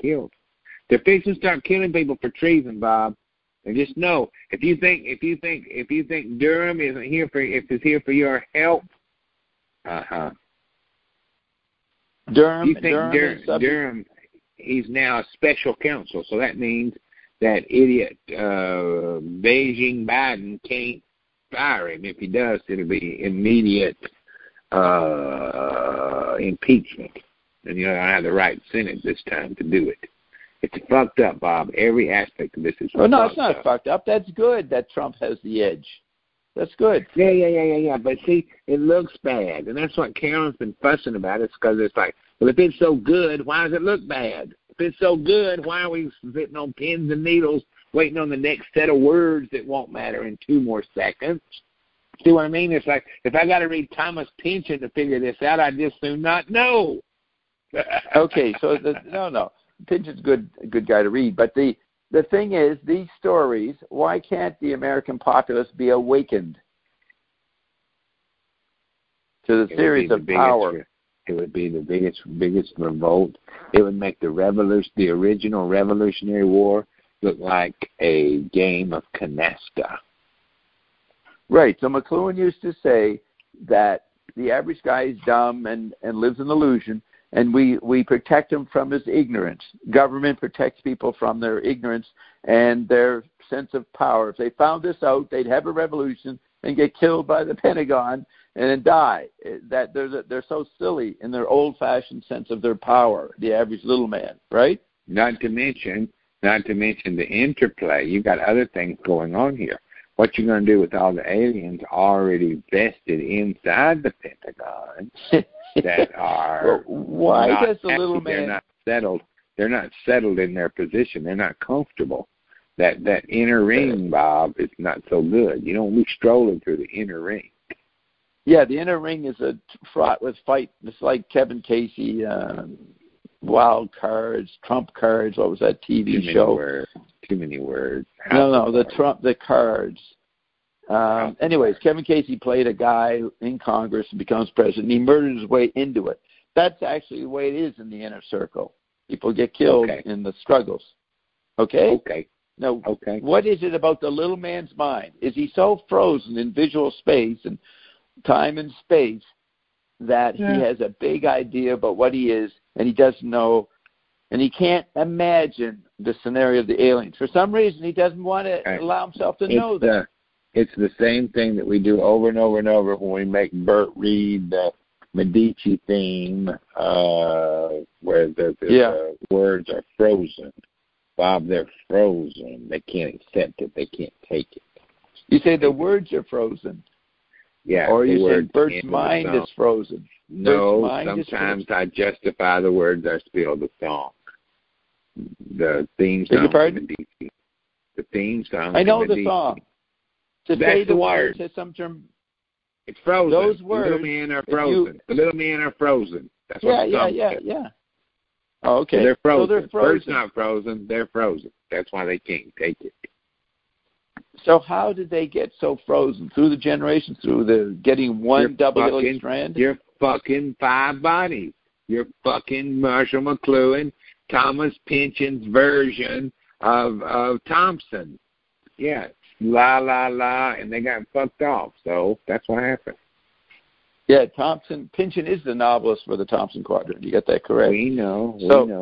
killed. They're fixing to start killing people for treason, Bob. And just know, if you think Durham isn't here for, if it's here for your help, Durham, he's now a special counsel, so that means that idiot Beijing Biden can't fire him. If he does, it'll be immediate impeachment. And I don't have the right Senate this time to do it. It's fucked up, Bob. Every aspect of this is no, it's not fucked up. That's good that Trump has the edge. That's good. Yeah. But see, it looks bad. And that's what Carolyn's been fussing about. It's because it's like, well, if it's so good, why does it look bad? If it's so good, why are we sitting on pins and needles waiting on the next set of words that won't matter in 2 more seconds? See what I mean? It's like, if I got to read Thomas Pynchon to figure this out, I'd just soon not know. Okay, so no. Pynchon's a good guy to read. But the thing is, these stories, why can't the American populace be awakened to the theories of power? It would be the biggest revolt. It would make the original Revolutionary War look like a game of canasta. Right. So McLuhan used to say that the average guy is dumb and lives in illusion, and we protect him from his ignorance. Government protects people from their ignorance and their sense of power. If they found this out, they'd have a revolution and get killed by the Pentagon and then die. That they're so silly in their old-fashioned sense of their power, the average little man, right? Not to mention the interplay. You've got other things going on here. What you're going to do with all the aliens already vested inside the Pentagon that are why does the little man? They're not settled. They're not settled in their position. They're not comfortable. That inner ring, Bob, is not so good. You don't be strolling through the inner ring. Yeah, the inner ring is fraught with fight. It's like Kevin Casey, wild cards, Trump cards. What was that TV show? Too many words. No, the cards. Anyways, Kevin Casey played a guy in Congress and becomes president. He murdered his way into it. That's actually the way it is in the inner circle. People get killed in the struggles. Okay? Okay. Now, what is it about the little man's mind? Is he so frozen in visual space and time and space that he has a big idea about what he is and he doesn't know, and he can't imagine the scenario of the aliens? For some reason, he doesn't want to allow himself to know that. It's the same thing that we do over and over and over when we make Bert read the Medici theme, where the words are frozen. Bob, they're frozen. They can't accept it. They can't take it. You say the words are frozen. Yeah. Or you say Bert's mind is frozen. No, sometimes I justify the words I spill the song. The theme song. Beg your pardon? The theme song. I know the song. To say the words has some term. It's frozen. Those words. The little men are frozen. The little men are frozen. That's what the song says. Yeah. Oh, okay. So they're frozen. So they're frozen. Bert's not frozen. They're frozen. That's why they can't take it. So how did they get so frozen? Through the generations? Through the getting one double helix strand? You're fucking 5 bodies. You're fucking Marshall McLuhan, Thomas Pynchon's version of Thompson. Yeah. La, la, la, and they got fucked off. So that's what happened. Yeah, Pynchon is the novelist for the Thompson Quadrant. You got that correct. We know.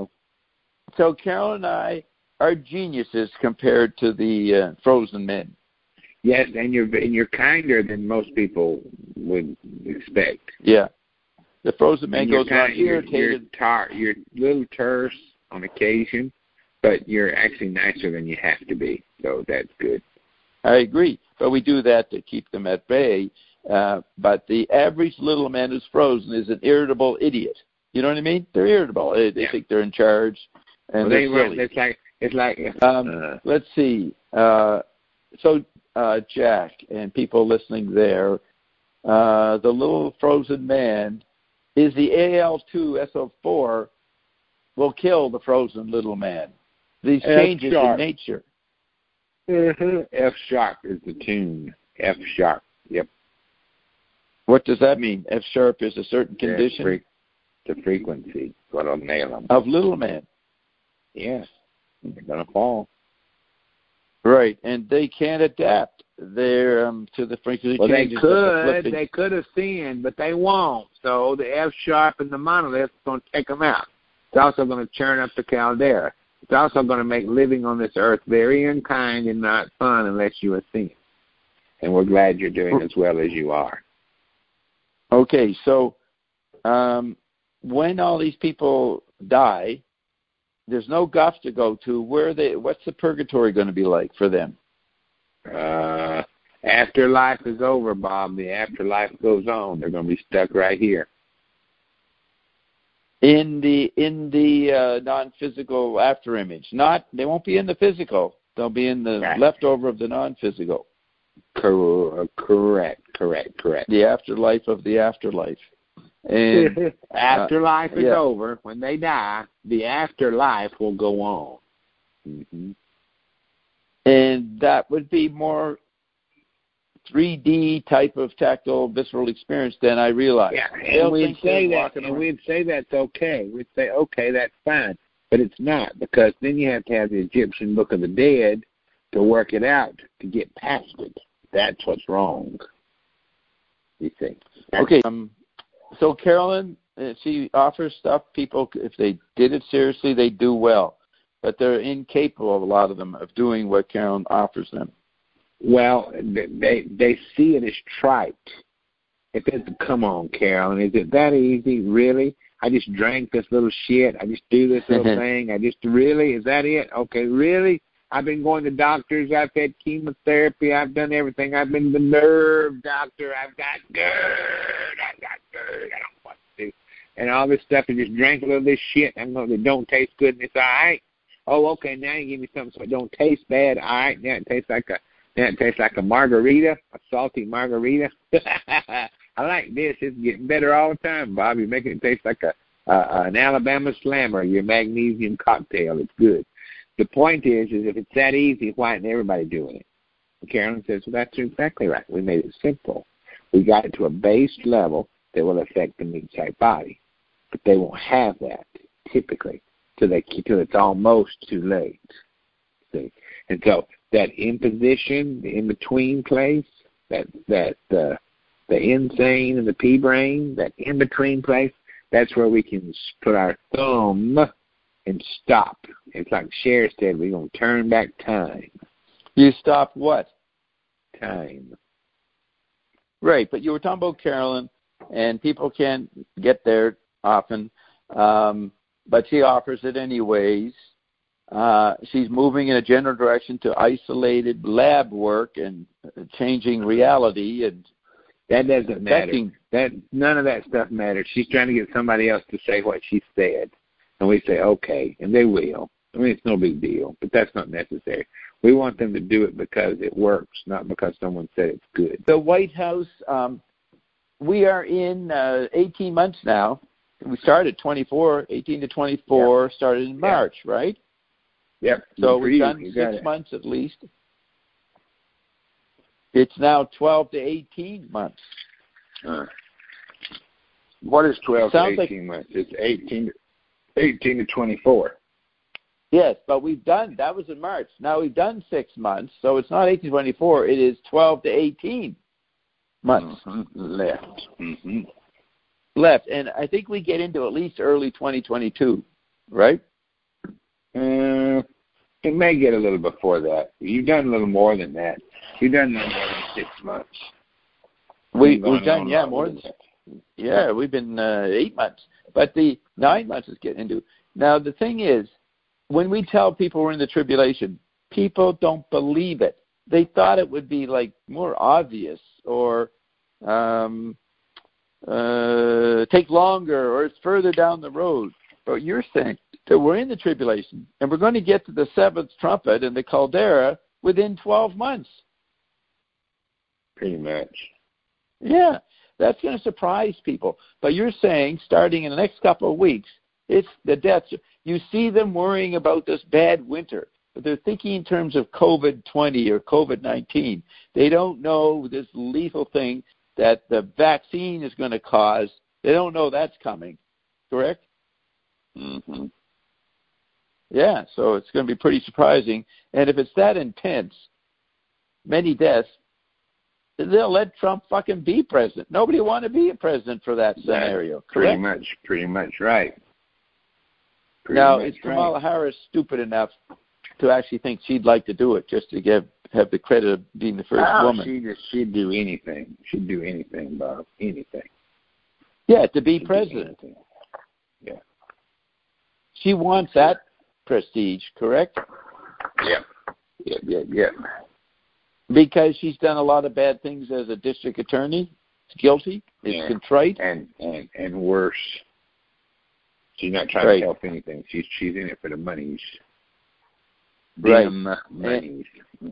So Carol and I are geniuses compared to the frozen men. Yes, and you're kinder than most people would expect. Yeah. The frozen man goes around irritated. You're a little terse on occasion, but you're actually nicer than you have to be. So that's good. I agree. But we do that to keep them at bay. But the average little man who's frozen is an irritable idiot. You know what I mean? They're irritable. They think they're in charge, and they're silly. It's like. Let's see. Jack and people listening there, the little frozen man is the Al2SO4 will kill the frozen little man. These changes in nature. F sharp is the tune. F sharp. Yep. What does that mean? F sharp is a certain condition? The frequency. What'll nail them. Of little man. Yeah, they're going to fall. Right, and they can't adapt their to the frequency changes. They could ascend, but they won't. So the F sharp and the monolith is going to take them out. It's also going to churn up the caldera. It's also going to make living on this earth very unkind and not fun unless you ascend. And we're glad you're doing as well as you are. Okay, so when all these people die, there's no guff to go to. What's the purgatory going to be like for them? After life is over, Bob, the afterlife goes on. They're going to be stuck right here. In the non-physical afterimage. They won't be in the physical. They'll be in the leftover of the non-physical. Correct. The afterlife of the afterlife. And afterlife is over. When they die, the afterlife will go on. Mm-hmm. And that would be more 3D type of tactile visceral experience than I realized. Yeah, and we'd say that's okay. We'd say, okay, that's fine. But it's not, because then you have to have the Egyptian Book of the Dead to work it out, to get past it. That's what's wrong. You see. Okay. So Carolyn, she offers stuff. People, if they did it seriously, they do well. But they're incapable, a lot of them, of doing what Carolyn offers them. Well, they see it as trite. Come on, Carolyn, is it that easy? Really? I just drank this little shit. I just do this little thing. Is that it? Okay, really? I've been going to doctors. I've had chemotherapy. I've done everything. I've been the nerve doctor. I've got GERD. I don't know what to do. And all this stuff, and just drank a little of this shit. It don't taste good, and it's all right. Oh, okay, now you give me something so it don't taste bad. All right, now it tastes like a margarita, a salty margarita. I like this. It's getting better all the time, Bob. You're making it taste like an Alabama Slammer, your magnesium cocktail. It's good. The point is if it's that easy, why isn't everybody doing it? And Carolyn says, well, that's exactly right. We made it simple. We got it to a base level that will affect the meat-type body. But they won't have that, typically, till it's almost too late. See? And so that imposition, the in-between place, the insane and the pea-brain, that in-between place, that's where we can put our thumb and stop. It's like Cher said, we're going to turn back time. You stop what? Time. Right, but you were talking about Carolyn, and people can't get there often, but she offers it anyways. She's moving in a general direction to isolated lab work and changing reality, and that doesn't matter. None of that stuff matters. She's trying to get somebody else to say what she said, and we say okay, and they will. I mean, it's no big deal, but that's not necessary. We want them to do it because it works, not because someone said it's good. The White House, we are in 18 months now. We started 18 to 24, started in March, right? Yep. So we've done 6 months at least. It's now 12 to 18 months. What is 12 to 18 months? It's 18 to 24. Yes, but that was in March. Now we've done 6 months, so it's not 18 to 24. It is 12 to 18 months left. Mm-hmm. Left, and I think we get into at least early 2022, right? It may get a little before that. You've done a little more than that. You've done no more than 6 months. We've done, more than that. Yeah, we've been 8 months. But the 9 months is getting into. Now, the thing is, when we tell people we're in the tribulation, people don't believe it. They thought it would be, like, more obvious or take longer or it's further down the road. But you're saying that we're in the tribulation and we're going to get to the seventh trumpet and the caldera within 12 months. Pretty much. Yeah, that's going to surprise people. But you're saying starting in the next couple of weeks, it's the deaths. You see them worrying about this bad winter, but they're thinking in terms of COVID-20 or COVID-19. They don't know this lethal thing that the vaccine is going to cause. They don't know that's coming, correct? Mm-hmm. Yeah, so it's going to be pretty surprising. And if it's that intense, many deaths, they'll let Trump fucking be president. Nobody want to be a president for that scenario. Pretty much right. Now, is Kamala Harris stupid enough to actually think she'd like to do it just to have the credit of being the first woman? She'd do anything. She'd do anything, Bob. Anything. Yeah, to be president. Yeah. She wants that prestige, correct? Yeah. Because she's done a lot of bad things as a district attorney. It's guilty. It's contrite. And worse. She's not trying to help anything. She's in it for the monies. Monies.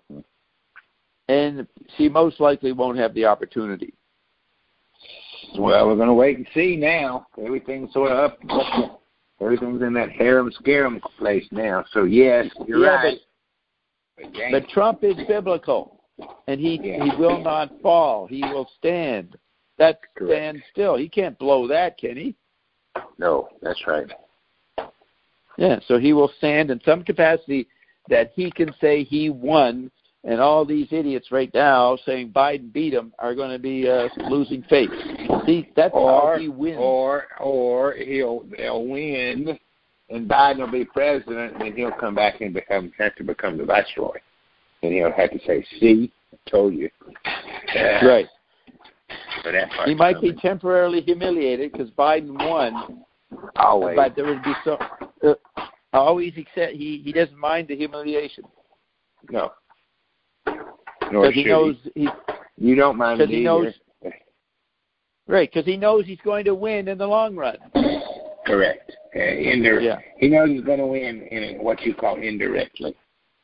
And she most likely won't have the opportunity. Well, we're going to wait and see now. Everything's sort of up. Everything's in that harem-scarum place now. So, yes, you're right. But Trump is biblical, and he will not fall. He will stand. That's stand still. He can't blow that, can he? No, that's right. Yeah, so he will stand in some capacity that he can say he won, and all these idiots right now saying Biden beat him are going to be losing faith. See, that's how he wins. Or they'll win, and Biden will be president, and then he'll come back and have to become the viceroy, and he'll have to say, "See, I told you." Right. So that he might be temporarily humiliated because Biden won. Always. But there would be always, except he doesn't mind the humiliation. No. Because he knows you don't mind it either. Right, because he knows he's going to win in the long run. Correct. He knows he's going to win in what you call indirectly.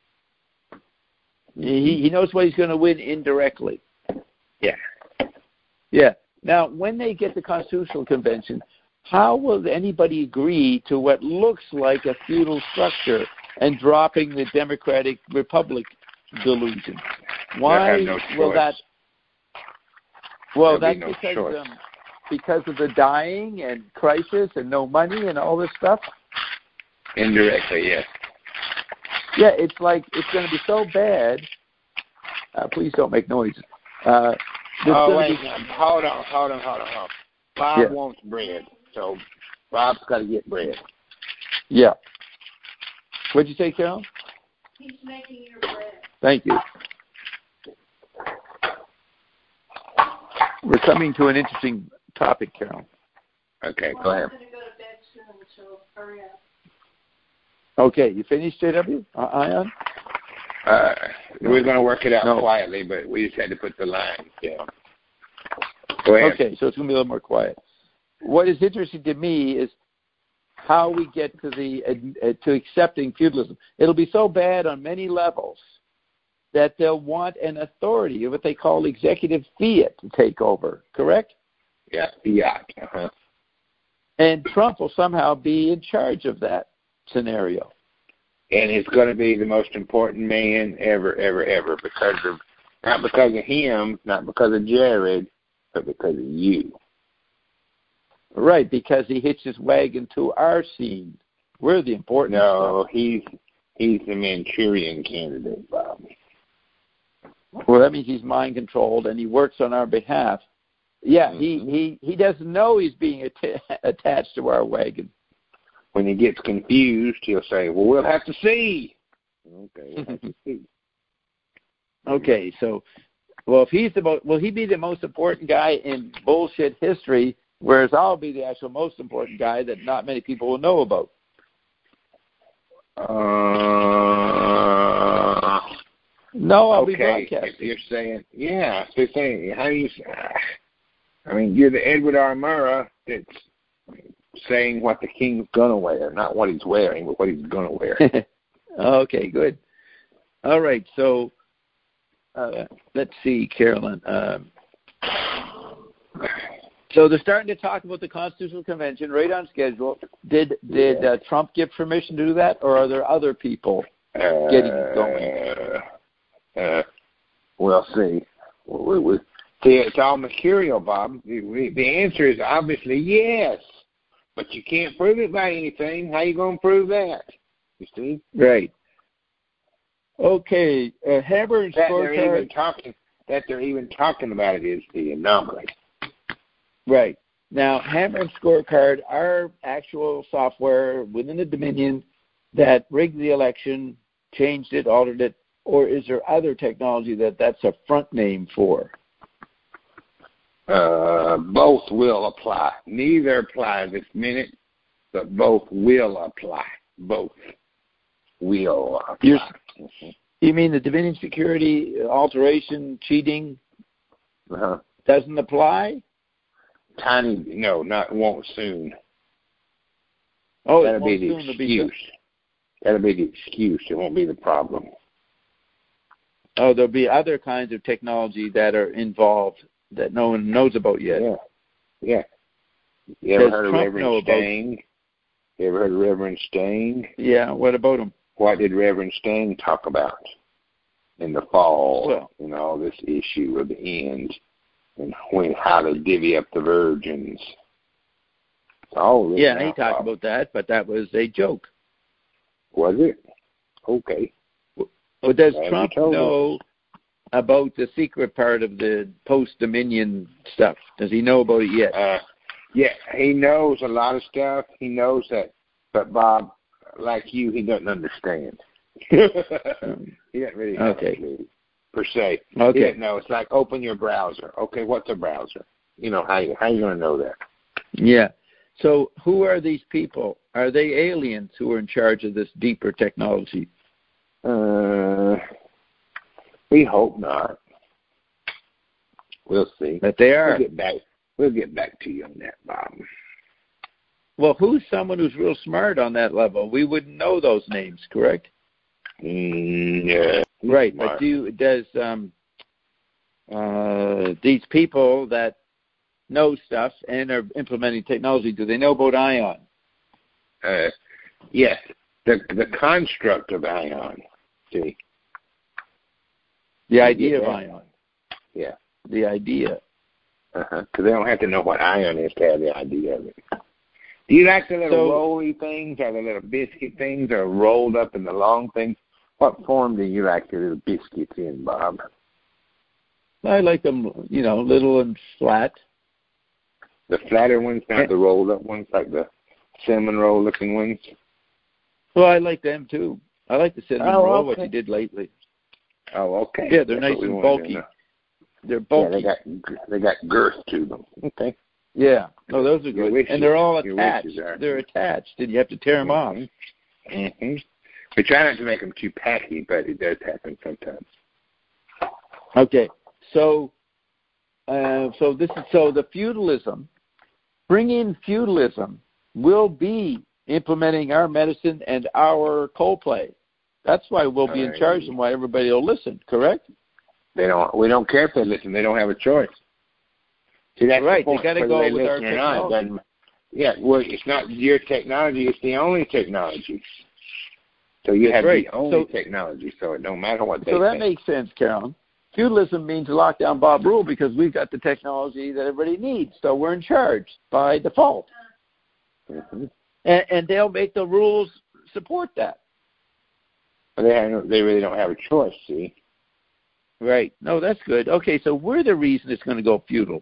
He knows what he's going to win indirectly. Yeah. Yeah. Now, when they get the Constitutional Convention, how will anybody agree to what looks like a feudal structure and dropping the Democratic Republic delusion? Why will that? Well, that's because of the dying and crisis and no money and all this stuff. Indirectly, yes. Yeah, it's like it's going to be so bad. Please don't make noise. Hold on. Bob wants bread, so Bob's got to get bread. Yeah. What'd you say, Carol? He's making your bread. Thank you. We're coming to an interesting topic, Carol. Okay, go ahead. I'm going to go to bed soon, so hurry up. Okay, you finished, JW? Ion? We're going to work it out quietly, but we just had to put the line down. Go ahead. Okay, so it's going to be a little more quiet. What is interesting to me is how we get to to accepting feudalism. It'll be so bad on many levels that they'll want an authority, what they call executive fiat, to take over, correct? Yeah, fiat. Uh-huh. And Trump will somehow be in charge of that scenario. And he's going to be the most important man ever, not because of him, not because of Jared, but because of you. Right, because he hitches wagon to our scene. We're the important stuff. No, he's the Manchurian candidate, Bob. Well, that means he's mind controlled and he works on our behalf. Yeah, he doesn't know he's being attached to our wagon. When he gets confused, he'll say, "Well, we'll have to see." Okay, we'll have to see. Okay, so, well, if will he be the most important guy in bullshit history, whereas I'll be the actual most important guy that not many people will know about? No, I'll be broadcasting. If you're saying, how do you? I mean, you're the Edward R. Murrah that's saying what the king's gonna wear, not what he's wearing, but what he's gonna wear. Okay, good. All right, so let's see, Carolyn. So they're starting to talk about the Constitutional Convention right on schedule. Did Trump give permission to do that, or are there other people getting it going? We'll see. See, it's all mercurial, Bob. The answer is obviously yes, but you can't prove it by anything. How you going to prove that? You see? Right. Okay, Hammer and Scorecard. That they're even talking about it is the anomaly. Right. Now, Hammer and Scorecard are actual software within the Dominion that rigged the election, changed it, altered it, or is there other technology that's a front name for? Both will apply. Neither apply this minute, but both will apply. Both will apply. You mean the Dominion security alteration, cheating doesn't apply? Won't soon. Oh, that'll be the excuse. That'll be the excuse. It won't be the problem. Oh, there'll be other kinds of technology that are involved that no one knows about yet. Yeah. You ever heard of Reverend Stang? You ever heard of Reverend Stang? Yeah, what about him? What did Reverend Stang talk about in the fall and all this issue of the end and how to divvy up the virgins? Yeah, he talked about that, but that was a joke. Was it? Okay. Well, does Trump know about the secret part of the post-Dominion stuff? Does he know about it yet? Yeah, he knows a lot of stuff. He knows that, but Bob, like you, he doesn't understand. He doesn't really know per se. Okay. He doesn't know. It's like open your browser. Okay, what's a browser? How you going to know that? Yeah. So who are these people? Are they aliens who are in charge of this deeper technology? We hope not. We'll see. But they are. We'll get back to you on that, Bob. Well, who's someone who's real smart on that level? We wouldn't know those names, correct? Yeah. Right. Smart. But does these people that know stuff and are implementing technology, do they know about ION? Yes. The construct of ION. See. The idea of ION. Yeah. The idea. Because they don't have to know what ION is to have the idea of it. Do you like the little rolly things or the little biscuit things or rolled up in the long things? What form do you like the little biscuits in, Bob? I like them, little and flat. The flatter ones, not the rolled up ones, like the cinnamon roll looking ones? Well, I like them too. I like the cinnamon roll, what you did lately. Oh, okay. Yeah, they're nice and bulky. They're bulky. Yeah, they got girth to them. Okay. Yeah. No, those are good. And they're all attached. They're attached, and you have to tear them off. Mm-hmm. We try not to make them too packy, but it does happen sometimes. Okay. So the feudalism, bringing feudalism will be implementing our medicine and our Coldplay. That's why we'll be in charge and why everybody will listen, correct? We don't care if they listen. They don't have a choice. See, that's right. They got to go with our technology. It's not your technology. It's the only technology. So you have the only technology. So it don't matter what they think. So that makes sense, Carolyn. Feudalism means lock down Bob rule because we've got the technology that everybody needs. So we're in charge by default. Mm-hmm. And they'll make the rules support that. They really don't have a choice, see? Right. No, that's good. Okay, so we're the reason it's going to go feudal.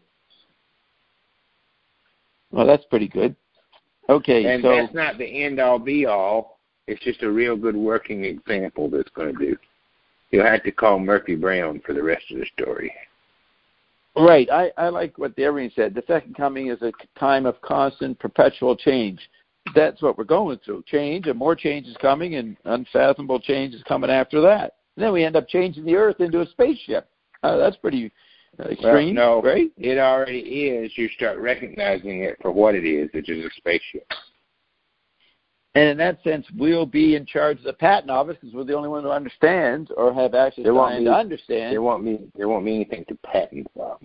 Well, that's pretty good. Okay, and that's not the end-all, be-all. It's just a real good working example that's going to do. You'll have to call Murphy Brown for the rest of the story. Right. I like what Darien said. The second coming is a time of constant, perpetual change. That's what we're going through. Change, and more change is coming, and unfathomable change is coming after that. And then we end up changing the Earth into a spaceship. That's pretty extreme, no, right? It already is. You start recognizing it for what it is, which is a spaceship. And in that sense, we'll be in charge of the patent office because we're the only one who understands or have access to understand. There won't be anything to patent, Bob.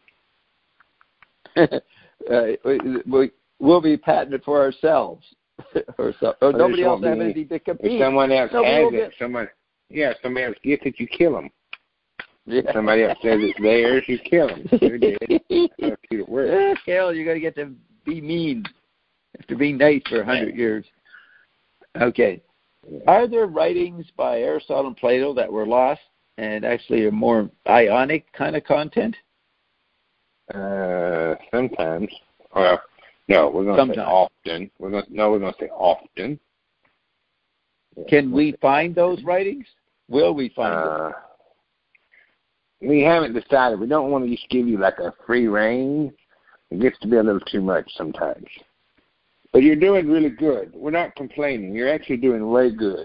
We'll be patented for ourselves. Nobody else has anything to compete. If someone else has it, somebody else gets it, you kill them. Yeah. Somebody else says it's theirs, you kill them. You're dead. That's how it works. Carol, you got to get to be mean. You have to be nice for 100 years. Okay. Are there writings by Aristotle and Plato that were lost and actually are more ionic kind of content? Sometimes. Well, no, we're going to say often. We're going to say often. Yeah. Can we find those writings? Will we find them? We haven't decided. We don't want to just give you like a free rein. It gets to be a little too much sometimes. But you're doing really good. We're not complaining. You're actually doing way good.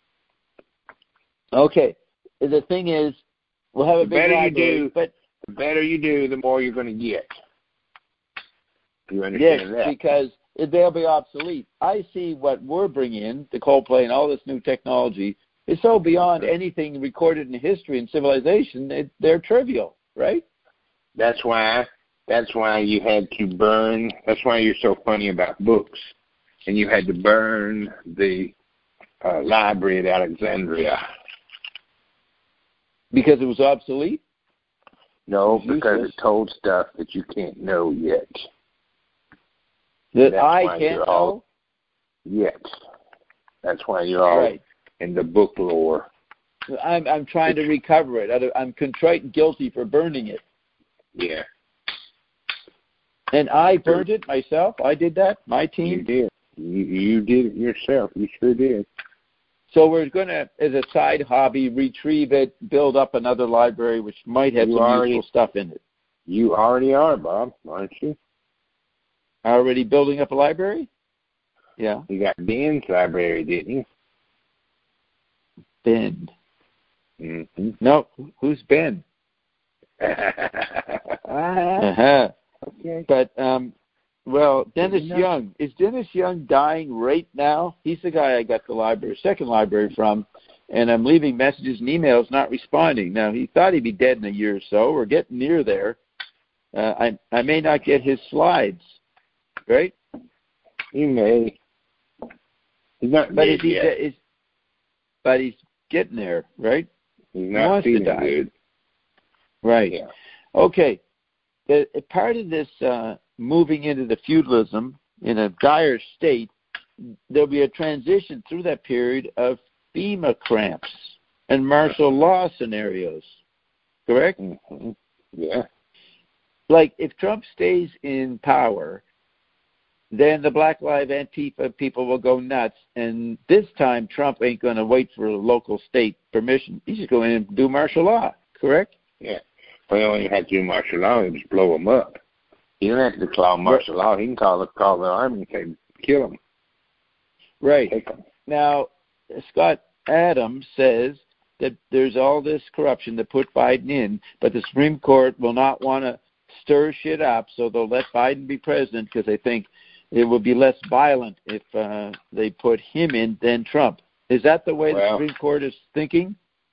Okay. The thing is, we'll have a big library, but the better you do, the more you're going to get. You understand that? Yes, because they'll be obsolete. I see what we're bringing in, the Coldplay and all this new technology, is so beyond anything recorded in history and civilization, they're trivial, right? That's why you had to burn. That's why you're so funny about books. And you had to burn the library at Alexandria. Because it was obsolete? No, because it told stuff that you can't know yet. That I can't know? Yet. That's why you're all right in the book lore. I'm trying to recover it. I'm contrite and guilty for burning it. Yeah. And I burned it myself? I did that? My team? You did. You did it yourself. You sure did. So we're going to, as a side hobby, retrieve it, build up another library which might have some useful stuff in it. You already are, Bob, aren't you? Already building up a library? Yeah. You got Ben's library, didn't you? Ben. Mm-hmm. No, who's Ben? Uh-huh. Okay. But, Dennis Young. Is Dennis Young dying right now? He's the guy I got the second library from, and I'm leaving messages and emails not responding. Now, he thought he'd be dead in a year or so. We're getting near there. I may not get his slides, right? You may. He's not dead yet. But he's getting there, right? He's not feeling good. Right. Yeah. Okay. Part of this moving into the feudalism in a dire state, there'll be a transition through that period of FEMA cramps and martial law scenarios. Correct? Mm-hmm. Yeah. Like, if Trump stays in power, then the Black Lives Antifa people will go nuts, and this time Trump ain't going to wait for local state permission. He's just going to do martial law, correct? Yeah. Well, he don't even have to do martial law. He'll just blow them up. He don't have to declare martial law. He can call the army and say, kill them. Right. Take them. Now, Scott Adams says that there's all this corruption that put Biden in, but the Supreme Court will not want to stir shit up, so they'll let Biden be president because they think it will be less violent if they put him in than Trump. Is that the way the Supreme Court is thinking?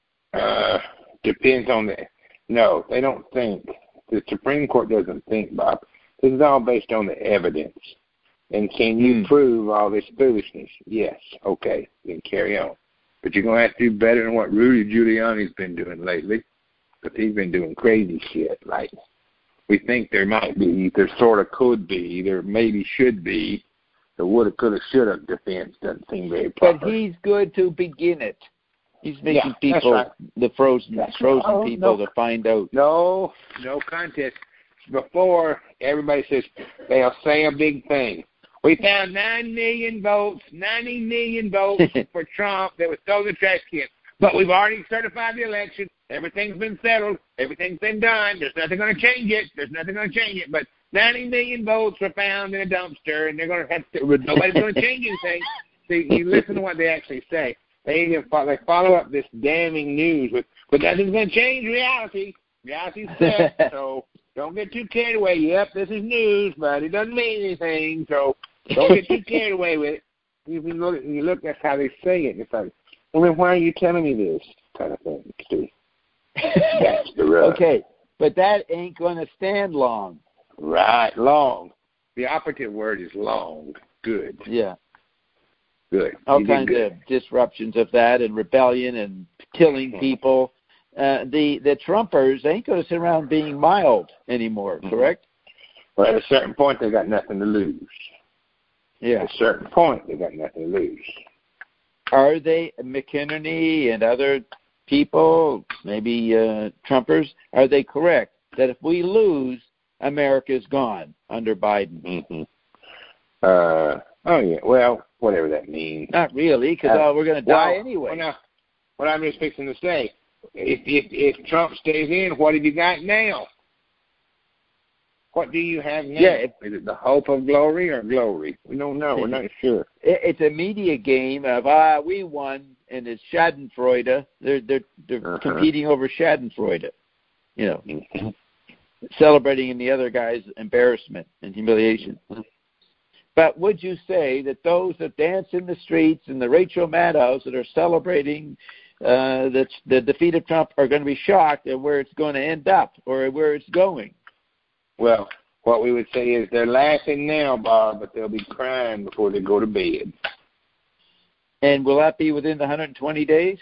Depends on the... No, they don't think. The Supreme Court doesn't think, Bob. This is all based on the evidence. And can you prove all this foolishness? Yes. Okay. Then carry on. But you're going to have to do better than what Rudy Giuliani's been doing lately. Because he's been doing crazy shit. Like, we think there might be, there sort of could be, there maybe should be. The woulda, coulda, shoulda defense doesn't seem very proper. But he's good to begin it. He's making people, the frozen people, to find out. No contest. Before, everybody says, they'll say a big thing. We found 9 million votes, 90 million votes for Trump that was stolen in the trash can. But we've already certified the election. Everything's been settled. Everything's been done. There's nothing going to change it. But 90 million votes were found in a dumpster, and they're going to have to, nobody's going to change anything. See, you listen to what they actually say. They follow up this damning news with, but nothing's going to change reality. Reality's set, so don't get too carried away. Yep, this is news, but it doesn't mean anything, so don't get too carried away with it. You look, that's how they say it. It's like, well, then why are you telling me this kind of thing, Steve? That's the rub. Okay, but that ain't going to stand long. Right, long. The operative word is long. Good. Yeah. Good. All kinds of disruptions of that and rebellion and killing people. The Trumpers ain't going to sit around being mild anymore, correct? Well, at a certain point, they got nothing to lose. Yeah. At a certain point, they got nothing to lose. Are they, McInerney and other people, maybe Trumpers, are they correct that if we lose, America's gone under Biden? Mm-hmm. Oh, yeah. Well, whatever that means. Not really, because we're going to die anyway. Well, what I'm just fixing to say, if Trump stays in, what have you got now? What do you have now? Yeah, is it the hope of glory or glory? We don't know. We're not sure. It's a media game of we won, and it's Schadenfreude. They're competing over Schadenfreude, celebrating in the other guy's embarrassment and humiliation. But would you say that those that dance in the streets and the Rachel Maddows that are celebrating the defeat of Trump are going to be shocked at where it's going to end up or where it's going? Well, what we would say is they're laughing now, Bob, but they'll be crying before they go to bed. And will that be within the 120 days?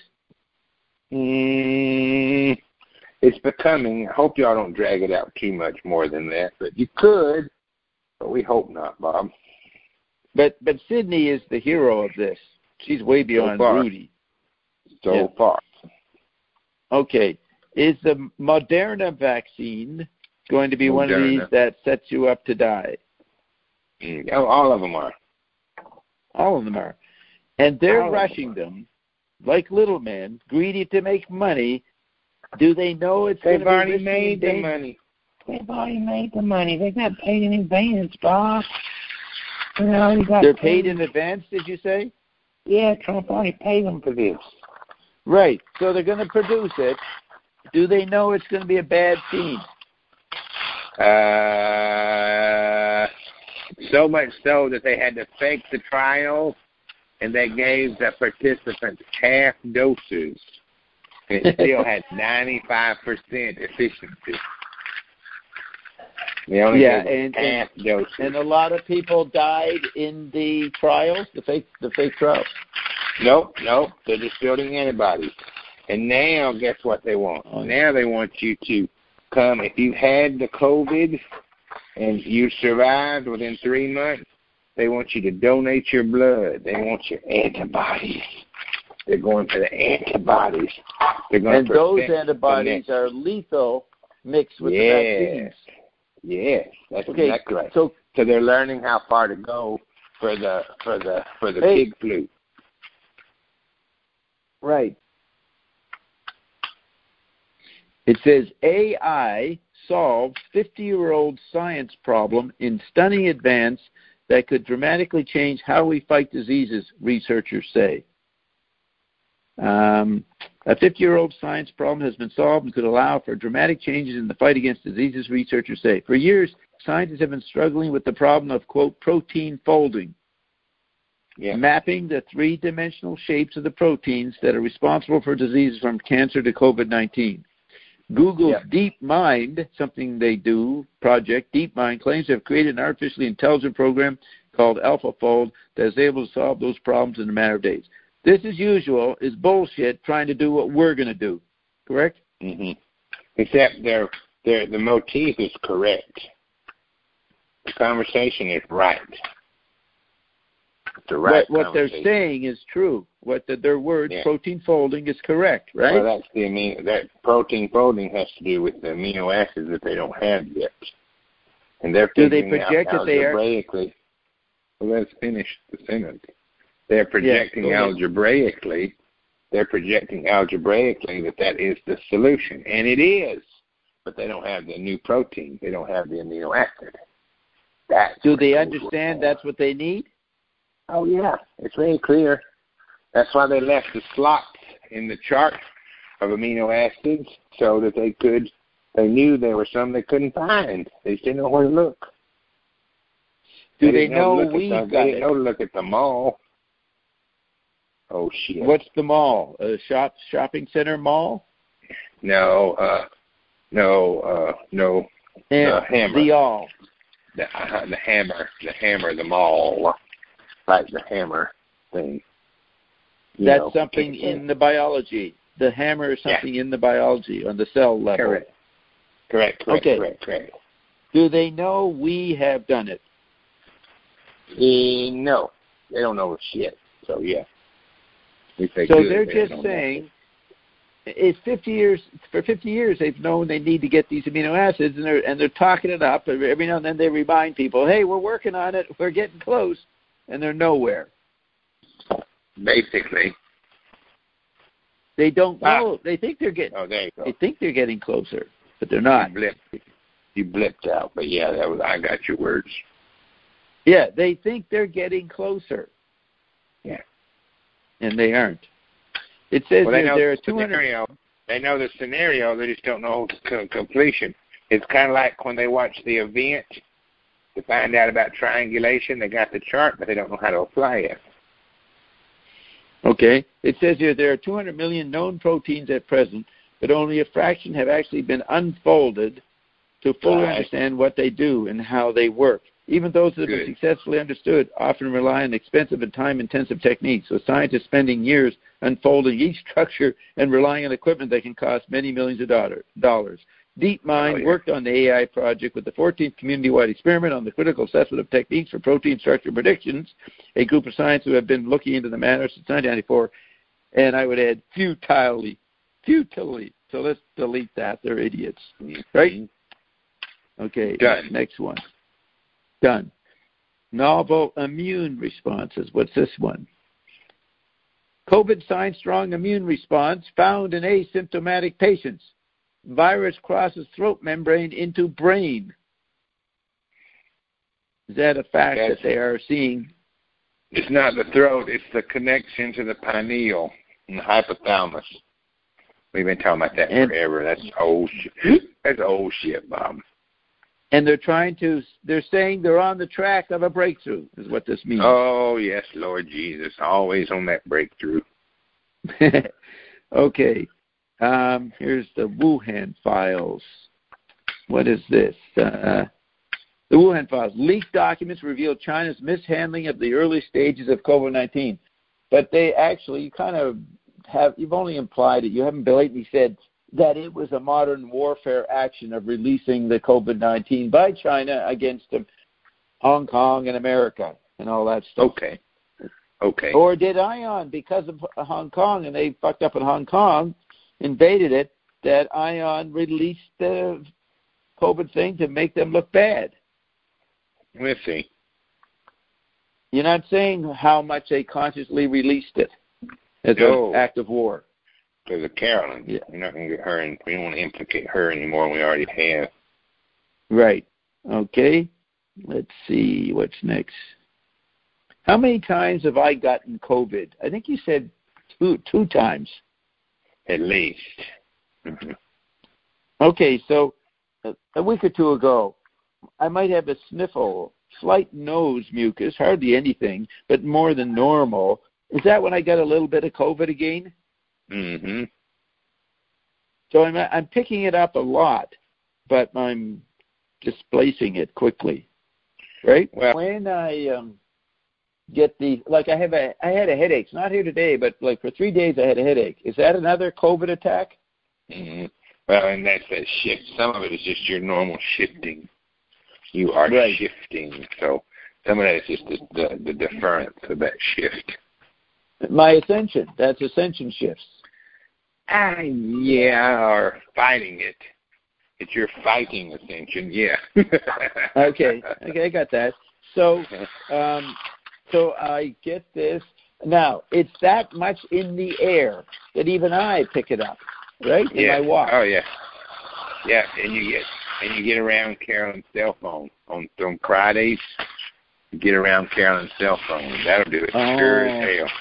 It's becoming. I hope y'all don't drag it out too much more than that, but you could, but we hope not, Bob. But Sydney is the hero of this. She's way beyond Rudy. So far. Okay. Is the Moderna vaccine going to be one of these that sets you up to die? All of them are. All of them are. And they're rushing them like little men, greedy to make money. Do they know it's going to be already made the money. They've already made the money. They got paid in advance, Bob. They're paid in advance, did you say? Yeah, Trump already paid them for this. Right. So they're going to produce it. Do they know it's going to be a bad scene? So much so that they had to fake the trial, and they gave the participants half doses. It still had 95% efficiency. They only gave half doses. And a lot of people died in the trials, the fake trials. Nope. They're just building antibodies. And now, guess what they want? Now they want you to come. If you had the COVID and you survived within 3 months, they want you to donate your blood. They want your antibodies. They're going for the antibodies. And those antibodies are lethal mixed with the vaccines. Yes, that's exactly right. So they're learning how far to go for the pig flu. Right. It says AI solved 50-year-old science problem in stunning advance that could dramatically change how we fight diseases, researchers say. A 50-year-old science problem has been solved and could allow for dramatic changes in the fight against diseases, researchers say. For years, scientists have been struggling with the problem of, quote, protein folding, mapping the three-dimensional shapes of the proteins that are responsible for diseases from cancer to COVID-19. Google's DeepMind, something they do, project DeepMind, claims to have created an artificially intelligent program called AlphaFold that is able to solve those problems in a matter of days. This, as usual, is bullshit trying to do what we're going to do. Correct? Mm-hmm. Except the motif is correct. The conversation is right. The right what they're saying is true. Their word, protein folding, is correct, right? Well, that protein folding has to do with the amino acids that they don't have yet. And they're figuring out algebraically. Well, let's finish the sentence. They're projecting algebraically. They're projecting algebraically that is the solution, and it is. But they don't have the new protein. They don't have the amino acid. Do they understand that's what they need? Oh yeah, it's very clear. That's why they left the slots in the chart of amino acids so that they knew there were some they couldn't find. They just didn't know where to look. Do they know They didn't know to look at the mall. Oh shit! What's the mall? A shopping center mall? No. The hammer. The all. The hammer. The mall. Like the hammer thing. That's something in the biology. The hammer is something in the biology on the cell level. Correct. Do they know we have done it? No. They don't know shit. So, yeah. So they're just saying it's 50 years. For 50 years, they've known they need to get these amino acids, and they're talking it up. Every now and then, they remind people, "Hey, we're working on it. We're getting close," and they're nowhere. Basically, they don't know. They think they're getting. Oh, there you go. They think they're getting closer, but they're not. You blipped out, but yeah, I got your words. Yeah, they think they're getting closer. Yeah, and they aren't. It says there are 200. They know the scenario. They just don't know completion. It's kind of like when they watch the event to find out about triangulation. They got the chart, but they don't know how to apply it. Okay. It says here there are 200 million known proteins at present, but only a fraction have actually been unfolded to fully understand what they do and how they work. Even those that have been successfully understood often rely on expensive and time-intensive techniques, with scientists spending years unfolding each structure and relying on equipment that can cost many millions of dollars. DeepMind worked on the AI project with the 14th community-wide experiment on the critical assessment of techniques for protein structure predictions, a group of scientists who have been looking into the matter since 1994, and I would add futilely. So let's delete that. They're idiots, right? Okay, next one. Done. Novel immune responses. What's this one? COVID sign strong immune response found in asymptomatic patients. Virus crosses throat membrane into brain. Is that a fact that they are seeing? It's not the throat. It's the connection to the pineal and the hypothalamus. We've been talking about that forever. That's old shit. That's old shit, Bob. And they're saying they're on the track of a breakthrough, is what this means. Oh, yes, Lord Jesus. Always on that breakthrough. Okay. Here's the Wuhan files. What is this? The Wuhan files. Leaked documents reveal China's mishandling of the early stages of COVID-19. But they actually you've only implied it. You haven't blatantly said that it was a modern warfare action of releasing the COVID-19 by China against Hong Kong and America and all that stuff. Okay. Or did ION, because of Hong Kong, and they fucked up in Hong Kong, invaded it, that ION released the COVID thing to make them look bad? We'll see. You're not saying how much they consciously released it as an act of war. Because of Carolyn. Yeah. We're not going to get her, and we don't want to implicate her anymore. We already have. Right. Okay. Let's see what's next. How many times have I gotten COVID? I think you said two times. At least. Mm-hmm. Okay, so a week or two ago, I might have a sniffle, slight nose mucus, hardly anything, but more than normal. Is that when I got a little bit of COVID again? Mm-hmm. So I'm picking it up a lot, but I'm displacing it quickly, right? Well, when I get I had a headache. It's not here today, but like for 3 days I had a headache. Is that another COVID attack? Mm-hmm. Well, and that's that shift. Some of it is just your normal shifting. You are shifting, so some of that is just the deference of that shift. My ascension. That's ascension shifts. Yeah, or fighting it. It's your fighting ascension, yeah. Okay, I got that. So I get this. Now, it's that much in the air that even I pick it up, right? Yeah. In my walk. Oh, yeah. Yeah, and you get around Carolyn's cell phone. On Fridays, you get around Carolyn's cell phone. That'll do it sure as hell.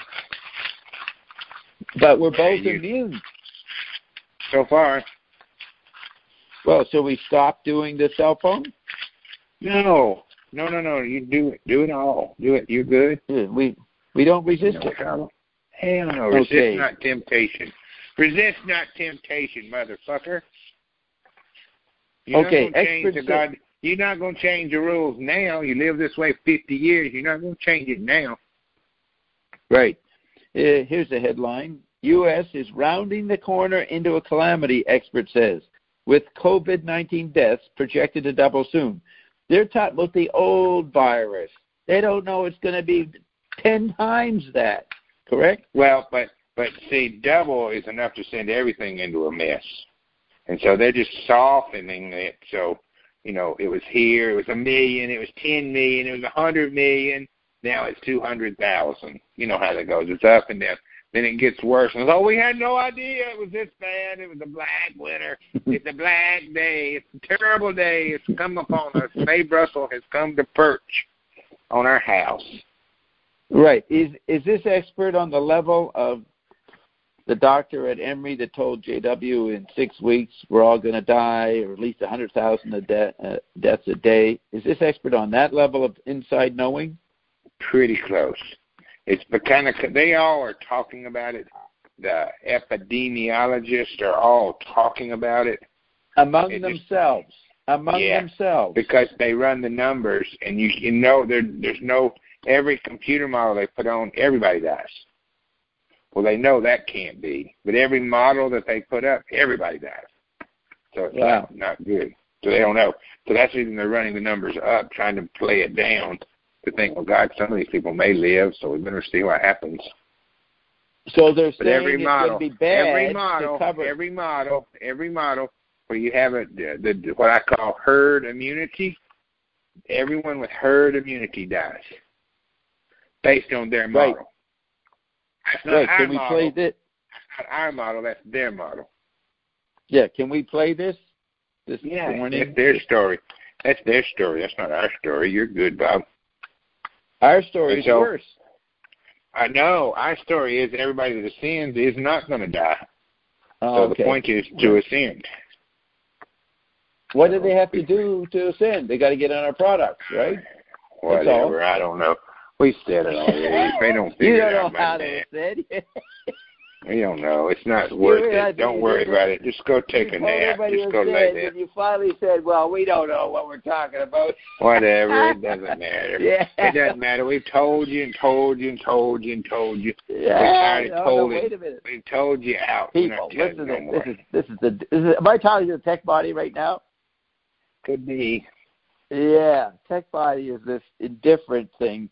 But we're both immune. So far. Well, so we stop doing the cell phone? No. You do it. Do it all. Do it. You're good. Yeah, we don't resist it. Hell no. Resist not temptation. Resist not temptation, motherfucker. You're not going to change the rules now. You live this way 50 years. You're not going to change it now. Right. Here's the headline. U.S. is rounding the corner into a calamity, expert says, with COVID-19 deaths projected to double soon. They're talking about the old virus. They don't know it's going to be 10 times that, correct? Well, but But see, double is enough to send everything into a mess. And so they're just softening it. So, you know, it was here, it was 1 million, it was 10 million, it was 100 million. Now it's 200,000. You know how that goes. It's up and down. Then it gets worse. And we had no idea it was this bad. It was a black winter. It's a black day. It's a terrible day. It's come upon us. Babe Russell has come to perch on our house. Right. Is this expert on the level of the doctor at Emory that told JW in 6 weeks we're all going to die, or at least 100,000 deaths a day? Is this expert on that level of inside knowing? Pretty close. It's kind of, they all are talking about it. The epidemiologists are all talking about it. Among themselves. Because they run the numbers, and you know there's no, every computer model they put on, everybody dies. Well, they know that can't be. But every model that they put up, everybody dies. So it's not good. So they don't know. So that's the reason they're running the numbers up, trying to play it down. To think, well, God, some of these people may live, so we better see what happens. So they're saying every it's model, going to be bad every model where you have the what I call herd immunity, everyone with herd immunity dies based on their model. Right. That's not our Can we model. play this? That's not our model. That's their model. Yeah. Can we play this morning? That's their story. That's their story. That's not our story. You're good, Bob. Our story is worse. I know. Our story is everybody that ascends is not going to die. Oh, so the point is to ascend. What do they have to do to ascend? They got to get on our products, right? Whatever. I don't know. We said it already. They don't figure it out. You don't know how to ascend. We don't know. It's not worth it. Don't worry about it. Just go take a nap. Just go lay there. And you finally said, well, we don't know what we're talking about. Whatever. It doesn't matter. Yeah. It doesn't matter. We've told you and told you and told you and told you. Yeah. Wait a minute. We've told you out. People, listen to this. Am I talking to the tech body right now? Could be. Yeah. Tech body is this indifferent thing.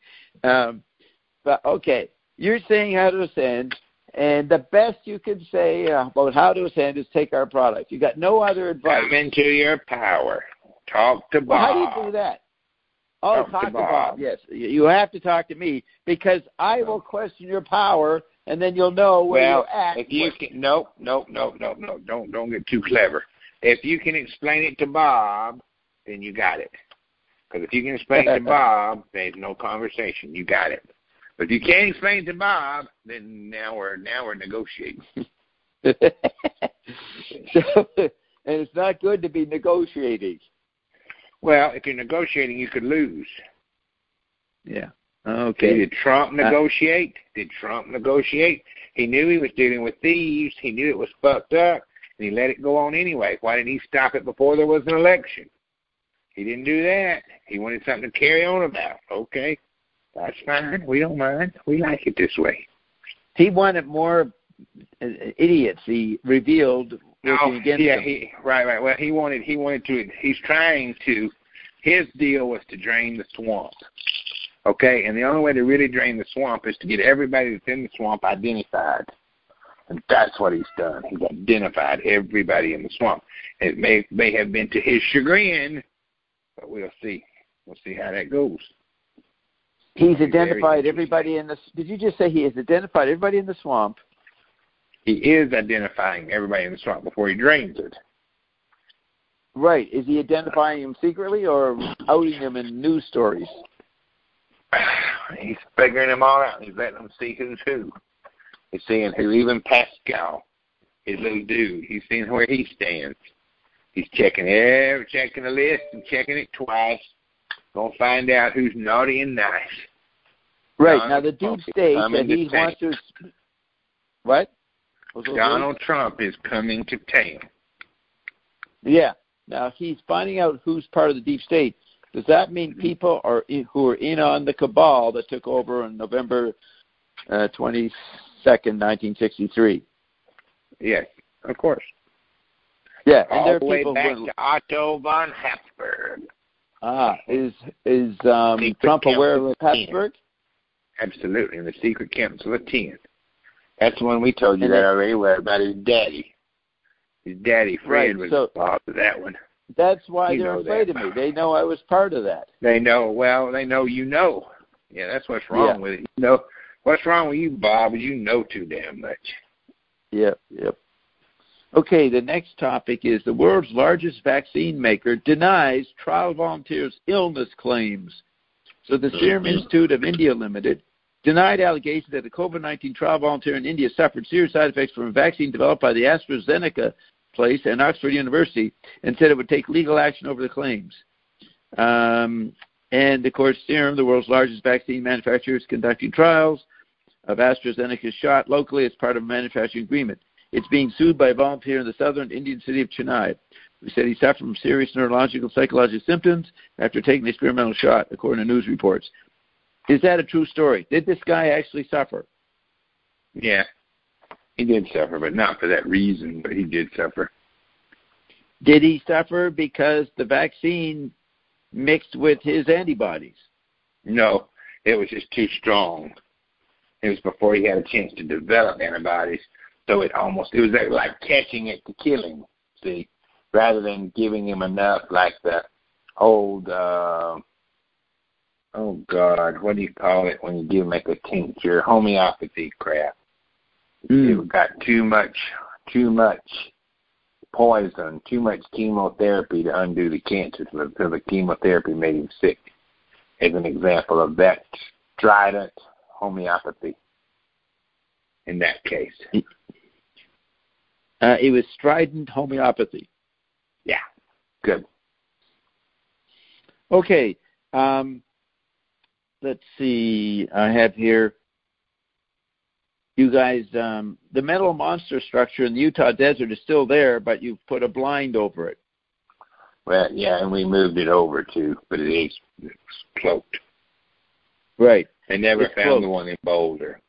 But, okay. You're saying how to ascend. And the best you can say about how to ascend is take our product. You got no other advice. Come into your power. Talk to Bob. Well, how do you do that? Oh, talk to Bob. Yes, you have to talk to me because I will question your power, and then you'll know where you're at. If you can, no. Don't get too clever. If you can explain it to Bob, then you got it. Because if you can explain it to Bob, there's no conversation. You got it. But if you can't explain it to Bob, then now we're negotiating. And it's not good to be negotiating. Well, if you're negotiating, you could lose. Yeah. Okay. Did Trump negotiate? He knew he was dealing with thieves. He knew it was fucked up, and he let it go on anyway. Why didn't he stop it before there was an election? He didn't do that. He wanted something to carry on about. Okay. That's fine. We don't mind. We like it this way. He wanted more idiots. He revealed working against them. Right. Well, he wanted to. He's trying to. His deal was to drain the swamp. Okay, and the only way to really drain the swamp is to get everybody that's in the swamp identified, and that's what he's done. He's identified everybody in the swamp. It may have been to his chagrin, but we'll see. We'll see how that goes. He's identified everybody in the. Did you just say he has identified everybody in the swamp? He is identifying everybody in the swamp before he drains it. Right. Is he identifying them secretly or outing them in news stories? He's figuring them all out. He's letting them see who's who. He's seeing who. Even Pascal, his little dude. He's seeing where he stands. He's checking the list and checking it twice. Gonna find out who's naughty and nice. Right. Now the deep state that he wants to. What? Donald Trump is coming to town. Yeah. Now he's finding out who's part of the deep state. Does that mean people who are in on the cabal that took over on November 22nd, 1963? Yes, of course. Yeah, and all there are the way people back to Otto von Habsburg. Is Trump aware of Habsburg? Absolutely, in the secret council of 10. That's the one we told you that already, about his daddy. His daddy, Fred, was involved with that one. That's why they're afraid of me. They know I was part of that. They know. Well, they know you know. Yeah, that's what's wrong with it. You know, what's wrong with you, Bob, is you know too damn much. Yep. Okay, the next topic is the world's largest vaccine maker denies trial volunteers' illness claims. So the Serum Institute of India Limited denied allegations that the COVID-19 trial volunteer in India suffered serious side effects from a vaccine developed by the AstraZeneca place and Oxford University, and said it would take legal action over the claims. And, of course, Serum, the world's largest vaccine manufacturer, is conducting trials of AstraZeneca's shot locally as part of a manufacturing agreement. It's being sued by a volunteer in the southern Indian city of Chennai, who said he suffered from serious neurological, psychological symptoms after taking the experimental shot, according to news reports. Is that a true story? Did this guy actually suffer? Yeah, he did suffer, but not for that reason, but he did suffer. Did he suffer because the vaccine mixed with his antibodies? No, it was just too strong. It was before he had a chance to develop antibodies, so it was like catching it to kill him, see, rather than giving him enough like the old, oh God, what do you call it when you give him like a tincture, homeopathy crap. It got too much poison, too much chemotherapy to undo the cancer, so the chemotherapy made him sick. As an example of that strident homeopathy in that case. It was strident homeopathy. Yeah, good. Okay, let's see. I have here, you guys, the metal monster structure in the Utah desert is still there, but you've put a blind over it. Well, yeah, and we moved it over too, but it's cloaked. Right. They never found cloaked. the one in Boulder.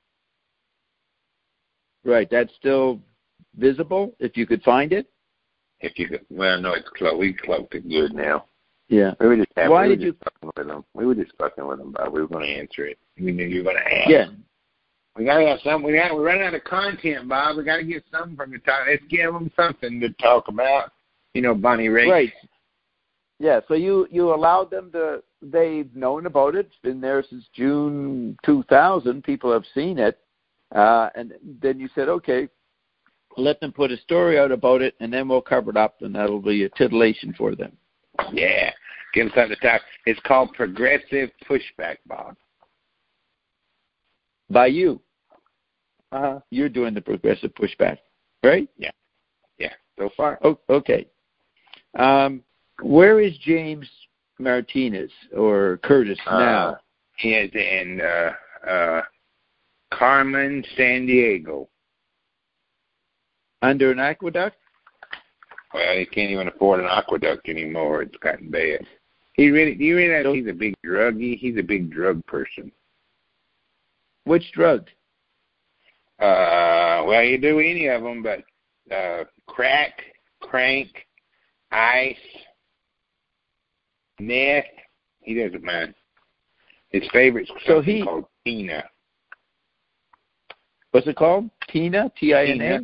Right, that's still visible if you could find it? If you could, well, no, it's cloaked. We cloaked it good now. Yeah. We were just fucking with them, Bob. We were going to answer it. We knew you were going to ask. Yeah. We got to have some. We're running out of content, Bob. We got to get something from the top. Let's give them something to talk about. You know, Bonnie Raitt. Right. Yeah, so you allowed them to, they've known about it. It's been there since June 2000. People have seen it. And then you said, okay, let them put a story out about it, and then we'll cover it up, and that'll be a titillation for them. Yeah. Give them something to talk. It's called Progressive Pushback, Bob. By you. You're doing the progressive pushback, right? Yeah. Yeah, so far. Oh, okay. Where is James Martinez or Curtis now? He is in Carmen, San Diego. Under an aqueduct? Well, he can't even afford an aqueduct anymore. It's gotten bad. Do you realize he's a big druggie? He's a big drug person. Which drug? Well, you do any of them, but crack, crank, ice, meth, he doesn't mind. His favorite's something called Tina. What's it called? Tina? Tina?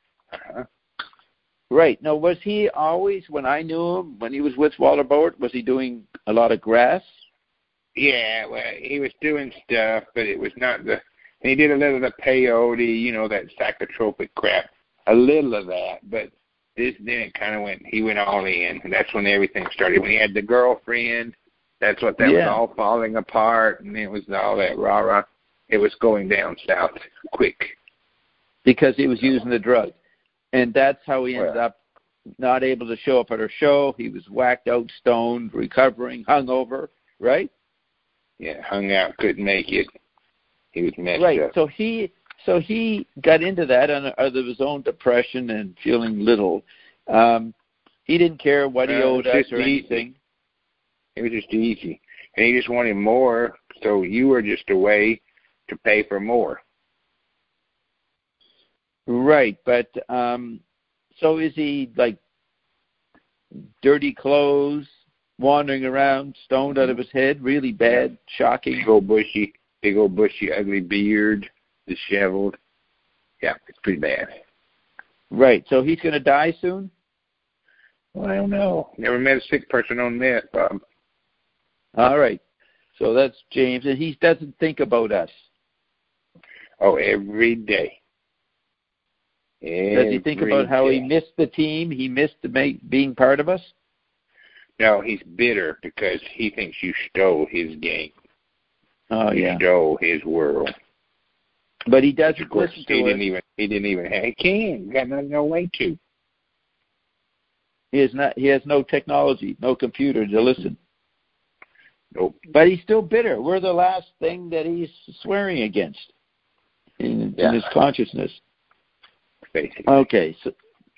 Right. Now, was he always, when I knew him, when he was with Walter Bowart, was he doing a lot of grass? Yeah, well, he was doing stuff, but it was not the... And he did a little of the peyote, you know, that psychotropic crap. A little of that, but then it kind of he went all in. And that's when everything started. When he had the girlfriend, that's what that was all falling apart. And it was all that rah-rah. It was going down south quick. Because he was using the drug. And that's how he ended up not able to show up at our show. He was whacked out, stoned, recovering, hungover, right? Yeah, hung out, couldn't make it. He was messed up. Right. So he got into that out of his own depression and feeling little. He didn't care what he owed us or anything. It was just easy. And he just wanted more, so you were just a way to pay for more. Right, but so is he like dirty clothes, wandering around, stoned out of his head, really bad, shocking? Big old bushy, ugly beard, disheveled. Yeah, it's pretty bad. Right. So he's going to die soon? Well, I don't know. Never met a sick person on meth, Bob. All right. So that's James, and he doesn't think about us. Oh, every day. Does he think about how he missed the team? He missed being part of us? No, he's bitter because he thinks you stole his game. Oh, you stole his world. But he doesn't listen to it. He didn't even have. He can't. Got no way to. He has no technology, no computer to listen. Nope. But he's still bitter. We're the last thing that he's swearing against in his consciousness. Basically. Okay, so